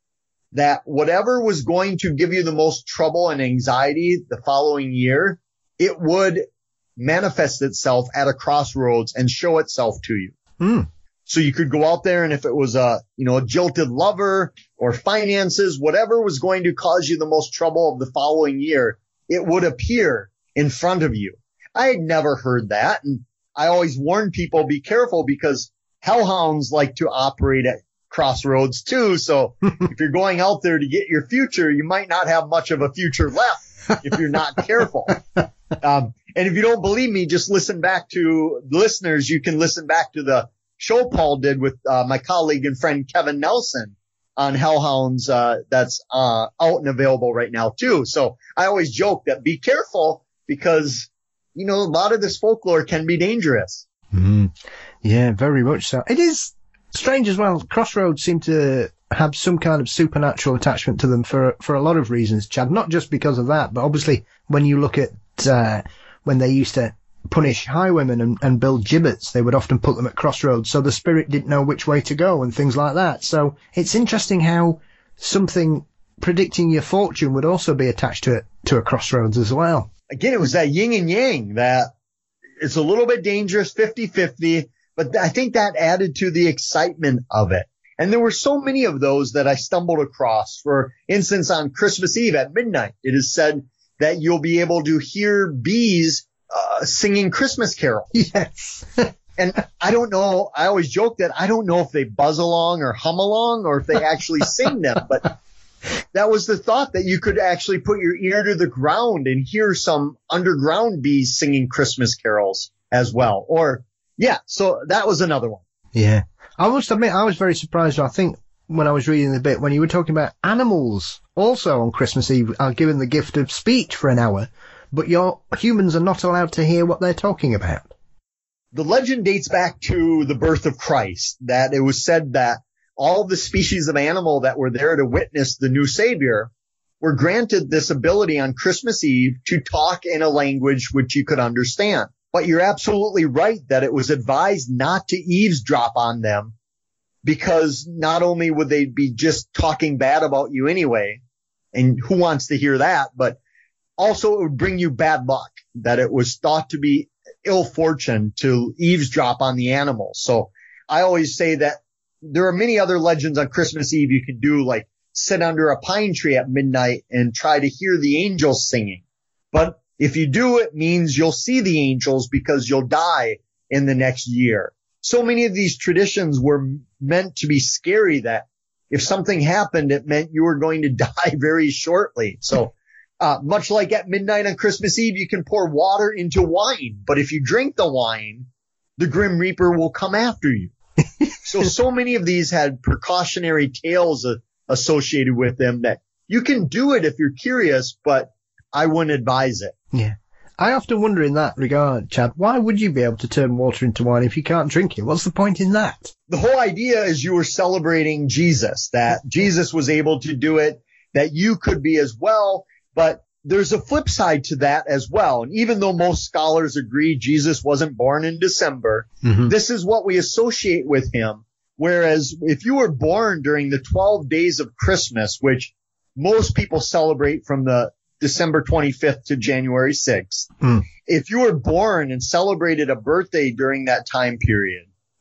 that whatever was going to give you the most trouble and anxiety the following year, it would manifest itself at a crossroads and show itself to you. Mm. So you could go out there, and if it was a, you know, a jilted lover or finances, whatever was going to cause you the most trouble of the following year, it would appear in front of you. I had never heard that. And I always warn people, be careful, because hellhounds like to operate at crossroads too. So if you're going out there to get your future, you might not have much of a future left if you're not careful. Um, and if you don't believe me, just listen back to listeners. You can listen back to the show Paul did with uh, my colleague and friend Kevin Nelson on hellhounds. Uh, that's uh, out and available right now too. So I always joke that be careful because, you know, a lot of this folklore can be dangerous. Mm. Yeah, very much so. It is strange as well. Crossroads seem to have some kind of supernatural attachment to them for for a lot of reasons, Chad. Not just because of that, but obviously when you look at uh, when they used to punish highwaymen and, and build gibbets, they would often put them at crossroads so the spirit didn't know which way to go and things like that. So it's interesting how something predicting your fortune would also be attached to it, to a crossroads as well. Again, it was that yin and yang that it's a little bit dangerous, fifty-fifty, but I think that added to the excitement of it. And there were so many of those that I stumbled across. For instance, on Christmas Eve at midnight, it is said that you'll be able to hear bees uh, singing Christmas carols. Yes. And I don't know, I always joke that I don't know if they buzz along or hum along or if they actually sing them, but that was the thought, that you could actually put your ear to the ground and hear some underground bees singing Christmas carols as well. Or, yeah, so that was another one. Yeah. I must admit, I was very surprised. I think when I was reading the bit, when you were talking about animals also on Christmas Eve are given the gift of speech for an hour, but your humans are not allowed to hear what they're talking about. The legend dates back to the birth of Christ, that it was said that all the species of animal that were there to witness the new Savior were granted this ability on Christmas Eve to talk in a language which you could understand. But you're absolutely right that it was advised not to eavesdrop on them, because not only would they be just talking bad about you anyway, and who wants to hear that, but also it would bring you bad luck, that it was thought to be ill fortune to eavesdrop on the animals. So I always say that there are many other legends on Christmas Eve you could do, like sit under a pine tree at midnight and try to hear the angels singing. But if you do, it means you'll see the angels because you'll die in the next year. So many of these traditions were meant to be scary that if something happened, it meant you were going to die very shortly. So uh, much like at midnight on Christmas Eve, you can pour water into wine. But if you drink the wine, the Grim Reaper will come after you. So, so many of these had precautionary tales uh, associated with them that you can do it if you're curious, but I wouldn't advise it. Yeah. I often wonder in that regard, Chad, why would you be able to turn water into wine if you can't drink it? What's the point in that? The whole idea is you were celebrating Jesus, that Jesus was able to do it, that you could be as well. But there's a flip side to that as well. And even though most scholars agree Jesus wasn't born in December, mm-hmm. this is what we associate with him. Whereas if you were born during the twelve days of Christmas, which most people celebrate from the December twenty-fifth to January sixth, mm. if you were born and celebrated a birthday during that time period,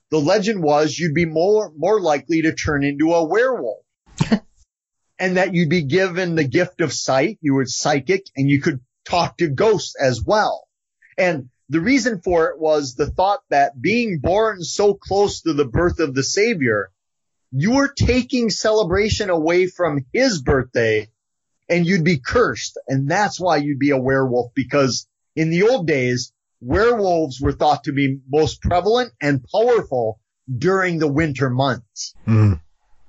the legend was you'd be more, more likely to turn into a werewolf. And that you'd be given the gift of sight. You were psychic and you could talk to ghosts as well. And the reason for it was the thought that being born so close to the birth of the Savior, you were taking celebration away from his birthday and you'd be cursed. And that's why you'd be a werewolf, because in the old days, werewolves were thought to be most prevalent and powerful during the winter months. Mm.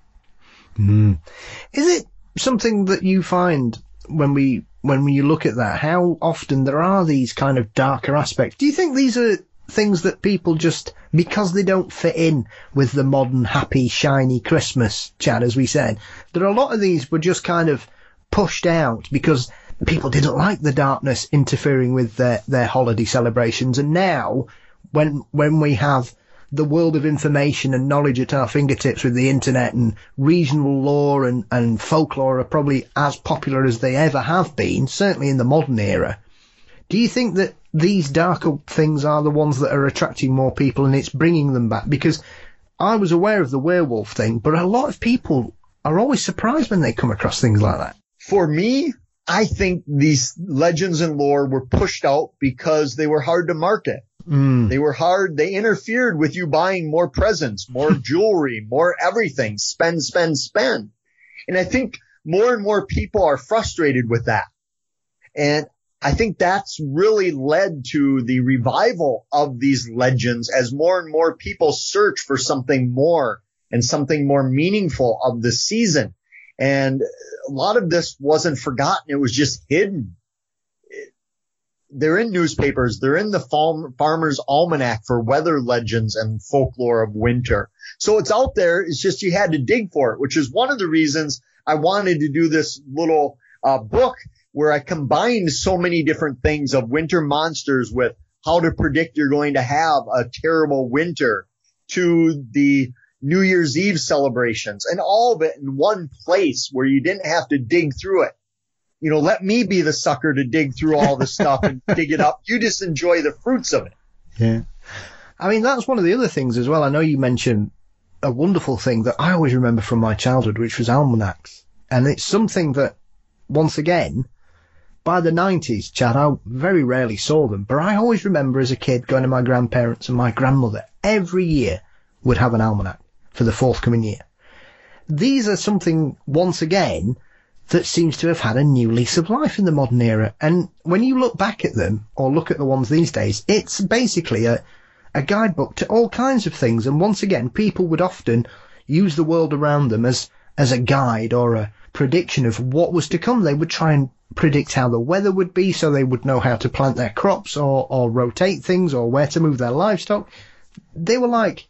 Mm. Is it something that you find when we when you look at that, how often there are these kind of darker aspects? Do you think these are things that people just, because they don't fit in with the modern, happy, shiny Christmas, Chad, as we said, that a lot of these were just kind of pushed out because people didn't like the darkness interfering with their, their holiday celebrations. And now, when when we have the world of information and knowledge at our fingertips with the internet, and regional lore and, and folklore are probably as popular as they ever have been, certainly in the modern era. Do you think that these darker things are the ones that are attracting more people and it's bringing them back? Because I was aware of the werewolf thing, but a lot of people are always surprised when they come across things like that. For me, I think these legends and lore were pushed out because they were hard to market. Mm. They were hard. They interfered with you buying more presents, more jewelry, more everything. Spend, spend, spend. And I think more and more people are frustrated with that. And I think that's really led to the revival of these legends as more and more people search for something more and something more meaningful of the season. And a lot of this wasn't forgotten. It was just hidden. They're in newspapers. They're in the farm, Farmer's Almanac for weather legends and folklore of winter. So it's out there. It's just you had to dig for it, which is one of the reasons I wanted to do this little uh, book where I combined so many different things of winter monsters with how to predict you're going to have a terrible winter to the New Year's Eve celebrations and all of it in one place where you didn't have to dig through it. You know, let me be the sucker to dig through all the stuff and dig it up. You just enjoy the fruits of it. Yeah. I mean, that's one of the other things as well. I know you mentioned a wonderful thing that I always remember from my childhood, which was almanacs. And it's something that, once again, by the nineties, Chad, I very rarely saw them. But I always remember as a kid going to my grandparents, and my grandmother every year would have an almanac for the forthcoming year. These are something, once again, that seems to have had a new lease of life in the modern era. And when you look back at them, or look at the ones these days, it's basically a, a guidebook to all kinds of things. And once again, people would often use the world around them as, as a guide or a prediction of what was to come. They would try and predict how the weather would be so they would know how to plant their crops or, or rotate things or where to move their livestock. They were like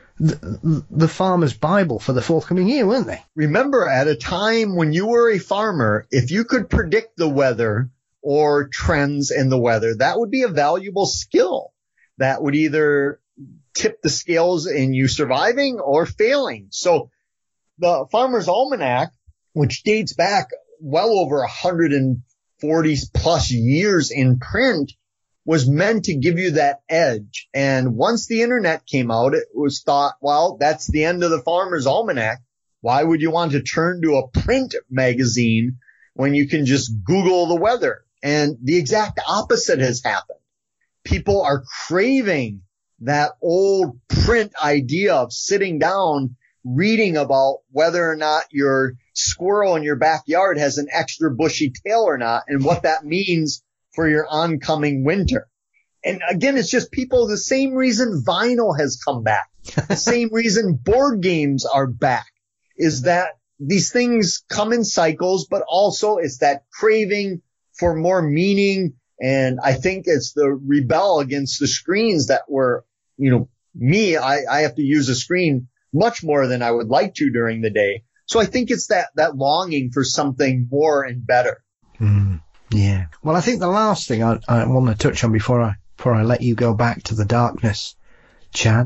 The, the farmer's Bible for the forthcoming year, weren't they? Remember, at a time when you were a farmer, if you could predict the weather or trends in the weather, that would be a valuable skill. That would either tip the scales in you surviving or failing. So the Farmer's Almanac, which dates back well over one hundred forty plus years in print, was meant to give you that edge. And once the internet came out, it was thought, well, that's the end of the Farmer's Almanac. Why would you want to turn to a print magazine when you can just Google the weather? And the exact opposite has happened. People are craving that old print idea of sitting down, reading about whether or not your squirrel in your backyard has an extra bushy tail or not, and what that means for your oncoming winter. And again, it's just people, the same reason vinyl has come back, the same reason board games are back, is that these things come in cycles, but also it's that craving for more meaning. And I think it's the rebel against the screens that were, you know, me, I, I have to use a screen much more than I would like to during the day. So I think it's that, that longing for something more and better. Mm. Yeah. Well, I think the last thing I, I want to touch on before I before I let you go back to the darkness, Chad,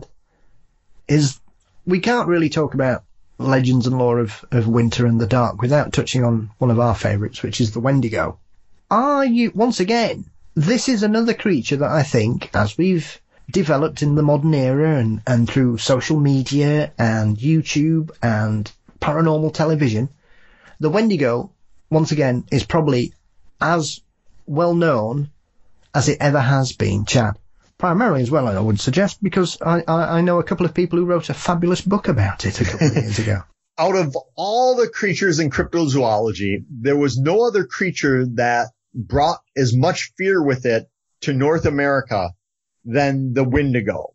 is we can't really talk about legends and lore of, of winter and the dark without touching on one of our favourites, which is the Wendigo. Are you, once again, this is another creature that I think, as we've developed in the modern era and, and through social media and YouTube and paranormal television, the Wendigo, once again, is probably as well known as it ever has been, Chad. Primarily as well, I would suggest, because I, I, I know a couple of people who wrote a fabulous book about it a couple of years ago. Out of all the creatures in cryptozoology, there was no other creature that brought as much fear with it to North America than the Wendigo.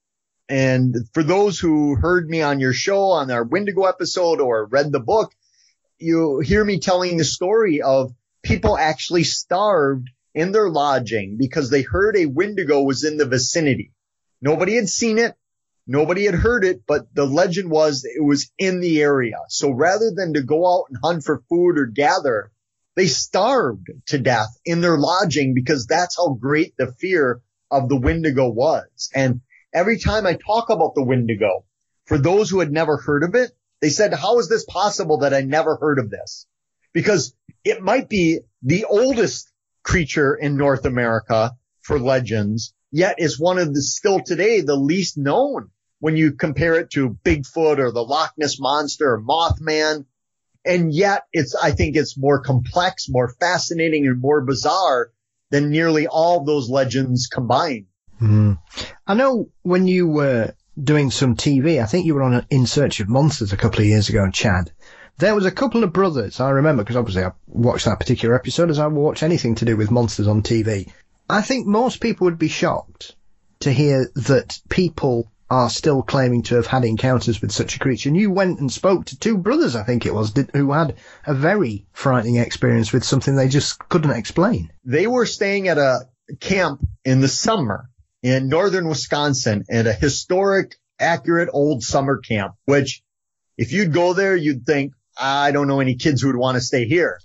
And for those who heard me on your show, on our Wendigo episode, or read the book, you hear me telling the story of people actually starved in their lodging because they heard a Wendigo was in the vicinity. Nobody had seen it. Nobody had heard it, but the legend was it was in the area. So rather than to go out and hunt for food or gather, they starved to death in their lodging because that's how great the fear of the Wendigo was. And every time I talk about the Wendigo, for those who had never heard of it, they said, how is this possible that I never heard of this? Because it might be the oldest creature in North America for legends, yet it's one of the, still today, the least known when you compare it to Bigfoot or the Loch Ness Monster or Mothman. And yet it's, I think it's more complex, more fascinating, and more bizarre than nearly all of those legends combined. Mm. I know when you were doing some T V, I think you were on In Search of Monsters a couple of years ago, Chad. There was a couple of brothers, I remember, because obviously I watched that particular episode as I would watch anything to do with monsters on T V. I think most people would be shocked to hear that people are still claiming to have had encounters with such a creature. And you went and spoke to two brothers, I think it was, did, who had a very frightening experience with something they just couldn't explain. They were staying at a camp in the summer in northern Wisconsin, at a historic, accurate old summer camp, which if you'd go there, you'd think, I don't know any kids who would want to stay here.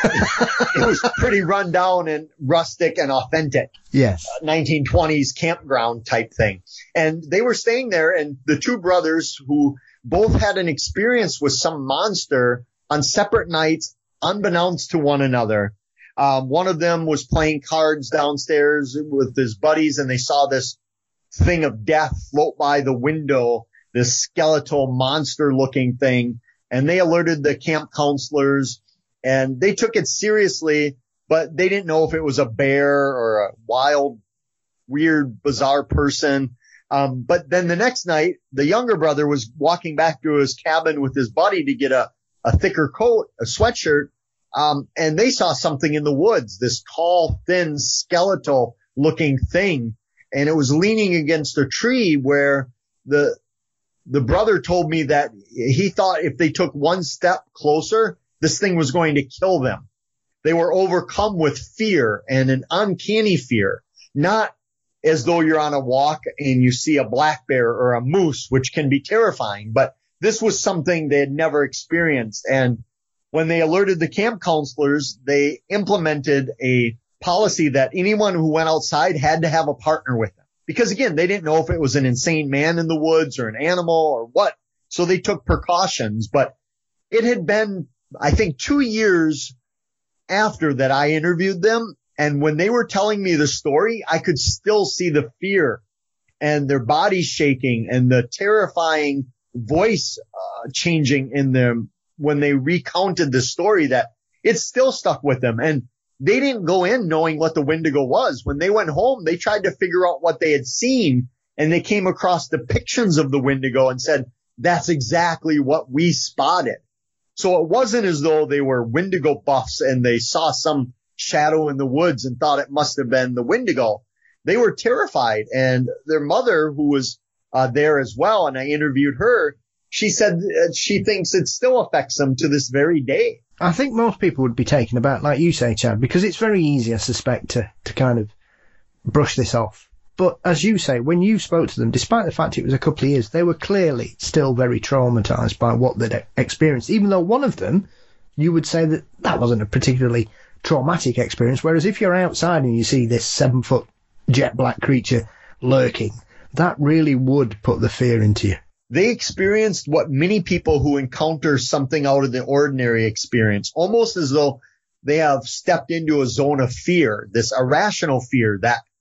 It was pretty run down and rustic and authentic. Yes. Uh, nineteen twenties campground type thing. And they were staying there, and the two brothers who both had an experience with some monster on separate nights, unbeknownst to one another. Um, one of them was playing cards downstairs with his buddies, and they saw this thing of death float by the window, this skeletal monster looking thing. And they alerted the camp counselors, and they took it seriously, but they didn't know if it was a bear or a wild, weird, bizarre person. Um, but then the next night, the younger brother was walking back to his cabin with his buddy to get a, a thicker coat, a sweatshirt. Um, and they saw something in the woods, this tall, thin, skeletal looking thing. And it was leaning against a tree where the, the brother told me that he thought if they took one step closer, this thing was going to kill them. They were overcome with fear, and an uncanny fear, not as though you're on a walk and you see a black bear or a moose, which can be terrifying, but this was something they had never experienced. And when they alerted the camp counselors, they implemented a policy that anyone who went outside had to have a partner with them. Because again, they didn't know if it was an insane man in the woods or an animal or what. So they took precautions, but it had been, I think, two years after that I interviewed them. And when they were telling me the story, I could still see the fear and their bodies shaking and the terrifying voice uh, changing in them when they recounted the story, that it still stuck with them. And they didn't go in knowing what the Wendigo was. When they went home, they tried to figure out what they had seen, and they came across depictions of the Wendigo and said, that's exactly what we spotted. So it wasn't as though they were Wendigo buffs and they saw some shadow in the woods and thought it must have been the Wendigo. They were terrified, and their mother, who was uh, there as well, and I interviewed her, she said uh, she thinks it still affects them to this very day. I think most people would be taken aback, like you say, Chad, because it's very easy, I suspect, to, to kind of brush this off. But as you say, when you spoke to them, despite the fact it was a couple of years, they were clearly still very traumatized by what they'd experienced, even though one of them, you would say that that wasn't a particularly traumatic experience, whereas if you're outside and you see this seven-foot jet black creature lurking, that really would put the fear into you. They experienced what many people who encounter something out of the ordinary experience, almost as though they have stepped into a zone of fear, this irrational fear that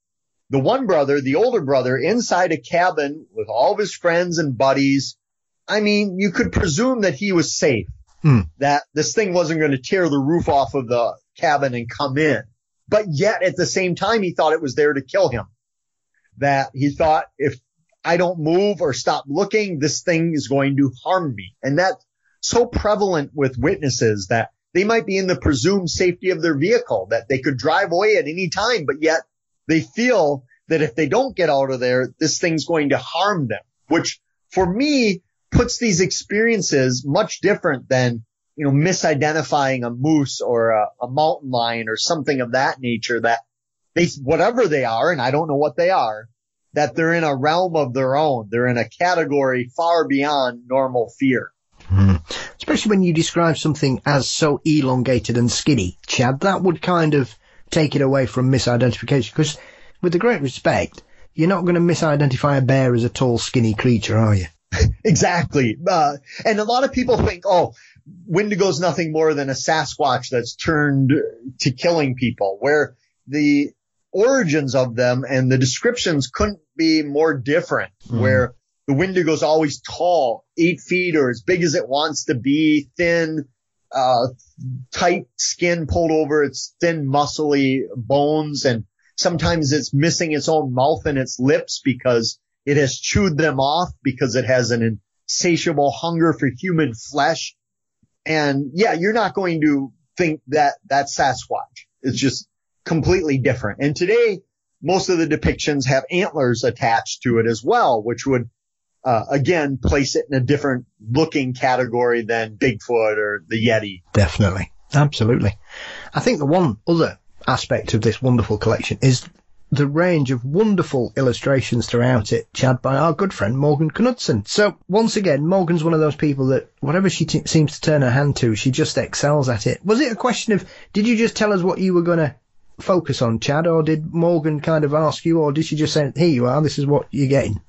the one brother, the older brother, inside a cabin with all of his friends and buddies. I mean, you could presume that he was safe, hmm. that this thing wasn't going to tear the roof off of the cabin and come in. But yet at the same time, he thought it was there to kill him. That he thought, if I don't move or stop looking, this thing is going to harm me. And that's so prevalent with witnesses, that they might be in the presumed safety of their vehicle, that they could drive away at any time, but yet they feel that if they don't get out of there, this thing's going to harm them, which for me puts these experiences much different than, you know, misidentifying a moose or a, a mountain lion or something of that nature, that they, whatever they are, and I don't know what they are, that they're in a realm of their own. They're in a category far beyond normal fear. Hmm. Especially when you describe something as so elongated and skinny, Chad, that would kind of take it away from misidentification, because with the great respect, you're not going to misidentify a bear as a tall, skinny creature, are you? Exactly. Uh, and a lot of people think, oh, Wendigo's nothing more than a Sasquatch that's turned to killing people, where the origins of them and the descriptions couldn't be more different, mm. where the Wendigo's always tall, eight feet or as big as it wants to be, thin, uh, tight skin pulled over its thin, muscly bones. And sometimes it's missing its own mouth and its lips because it has chewed them off, because it has an insatiable hunger for human flesh. And yeah, you're not going to think that that's Sasquatch. It's just completely different. And today, most of the depictions have antlers attached to it as well, which would, uh, again, place it in a different looking category than Bigfoot or the Yeti. Definitely. Absolutely. I think the one other aspect of this wonderful collection is the range of wonderful illustrations throughout it, Chad, by our good friend Morgan Knudsen. So once again, Morgan's one of those people that whatever she t- seems to turn her hand to, she just excels at it. Was it a question of, did you just tell us what you were going to focus on, Chad, or did Morgan kind of ask you, or did she just say, here you are, this is what you're getting?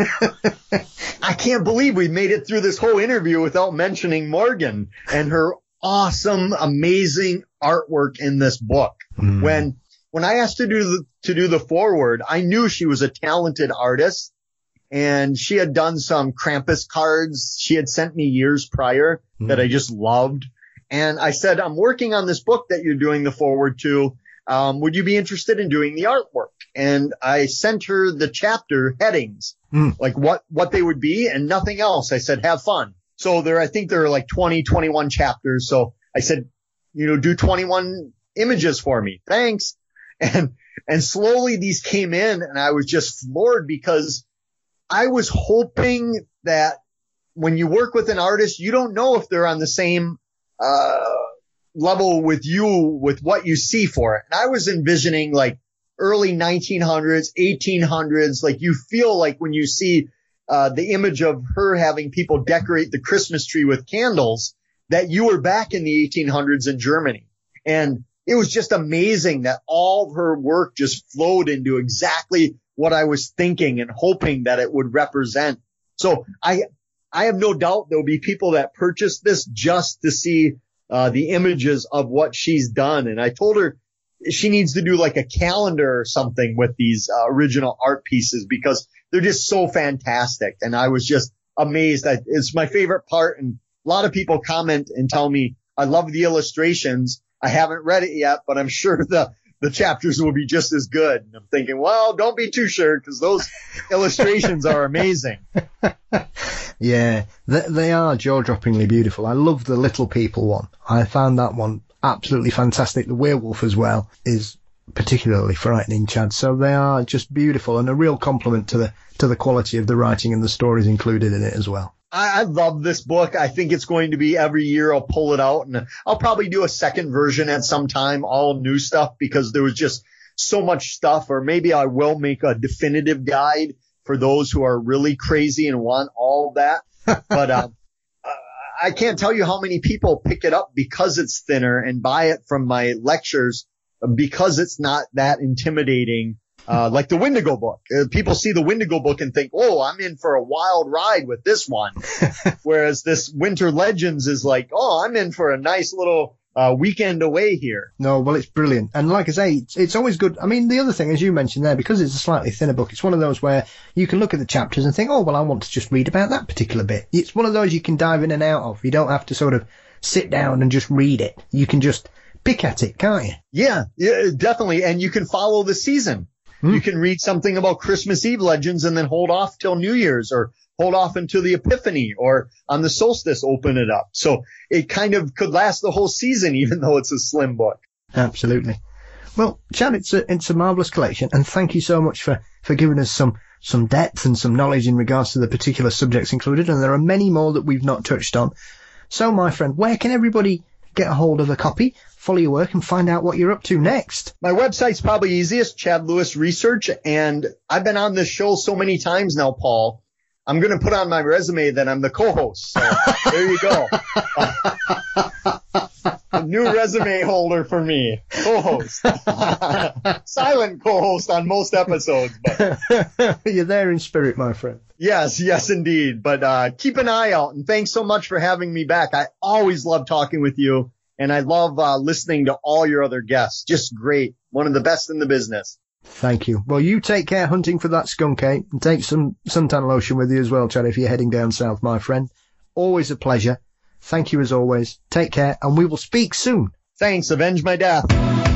I can't believe we made it through this whole interview without mentioning Morgan and her awesome, amazing artwork in this book. Mm. When When I asked her to do the, to do the foreword, I knew she was a talented artist, and she had done some Krampus cards she had sent me years prior mm. that I just loved. And I said, I'm working on this book that you're doing the foreword to. Um, would you be interested in doing the artwork? And I sent her the chapter headings, mm. like what, what they would be and nothing else. I said, have fun. So there, I think there are like twenty, twenty-one chapters. So I said, you know, do twenty-one images for me. Thanks. And, and slowly these came in, and I was just floored, because I was hoping that when you work with an artist, you don't know if they're on the same, uh, level with you, with what you see for it. And I was envisioning like early nineteen hundreds, eighteen hundreds, like you feel like when you see, uh, the image of her having people decorate the Christmas tree with candles, that you were back in the eighteen hundreds in Germany. And it was just amazing that all of her work just flowed into exactly what I was thinking and hoping that it would represent. So I, I have no doubt there'll be people that purchase this just to see, uh, the images of what she's done. And I told her she needs to do like a calendar or something with these uh, original art pieces, because they're just so fantastic. And I was just amazed. That it's my favorite part. And a lot of people comment and tell me, I love the illustrations. I haven't read it yet, but I'm sure the, the chapters will be just as good. And I'm thinking, well, don't be too sure, because those illustrations are amazing. Yeah, they, they are jaw-droppingly beautiful. I love the Little People one. I found that one absolutely fantastic. The werewolf as well is particularly frightening, Chad. So they are just beautiful, and a real compliment to the to the quality of the writing and the stories included in it as well. I, I love this book. I think it's going to be every year I'll pull it out, and I'll probably do a second version at some time, all new stuff, because there was just so much stuff. Or maybe I will make a definitive guide for those who are really crazy and want all of that. But um, I can't tell you how many people pick it up because it's thinner and buy it from my lectures because it's not that intimidating. Uh, like the Wendigo book. Uh, people see the Wendigo book and think, oh, I'm in for a wild ride with this one. Whereas this Winter Legends is like, oh, I'm in for a nice little uh, weekend away here. No, well, it's brilliant. And like I say, it's, it's always good. I mean, the other thing, as you mentioned there, because it's a slightly thinner book, it's one of those where you can look at the chapters and think, oh, well, I want to just read about that particular bit. It's one of those you can dive in and out of. You don't have to sort of sit down and just read it. You can just pick at it, can't you? Yeah, yeah, definitely. And you can follow the season. Hmm. You can read something about Christmas Eve legends and then hold off till New Year's, or hold off until the Epiphany, or on the solstice, open it up. So it kind of could last the whole season, even though it's a slim book. Absolutely. Well, Chad, it's a, it's a marvellous collection, and thank you so much for, for giving us some, some depth and some knowledge in regards to the particular subjects included, and there are many more that we've not touched on. So, my friend, where can everybody get a hold of a copy, follow your work, and find out what you're up to next? My website's probably easiest, Chad Lewis Research, and I've been on this show so many times now, Paul, I'm going to put on my resume that I'm the co-host. So there you go. A new resume holder for me. Co-host. Silent co-host on most episodes. But you're there in spirit, my friend. Yes, yes, indeed. But uh, keep an eye out. And thanks so much for having me back. I always love talking with you. And I love uh, listening to all your other guests. Just great. One of the best in the business. Thank you. Well, you take care hunting for that skunk, eh? And take some suntan lotion with you as well, Chad, if you're heading down south, my friend. Always a pleasure. Thank you as always. Take care, and we will speak soon. Thanks. Avenge my death.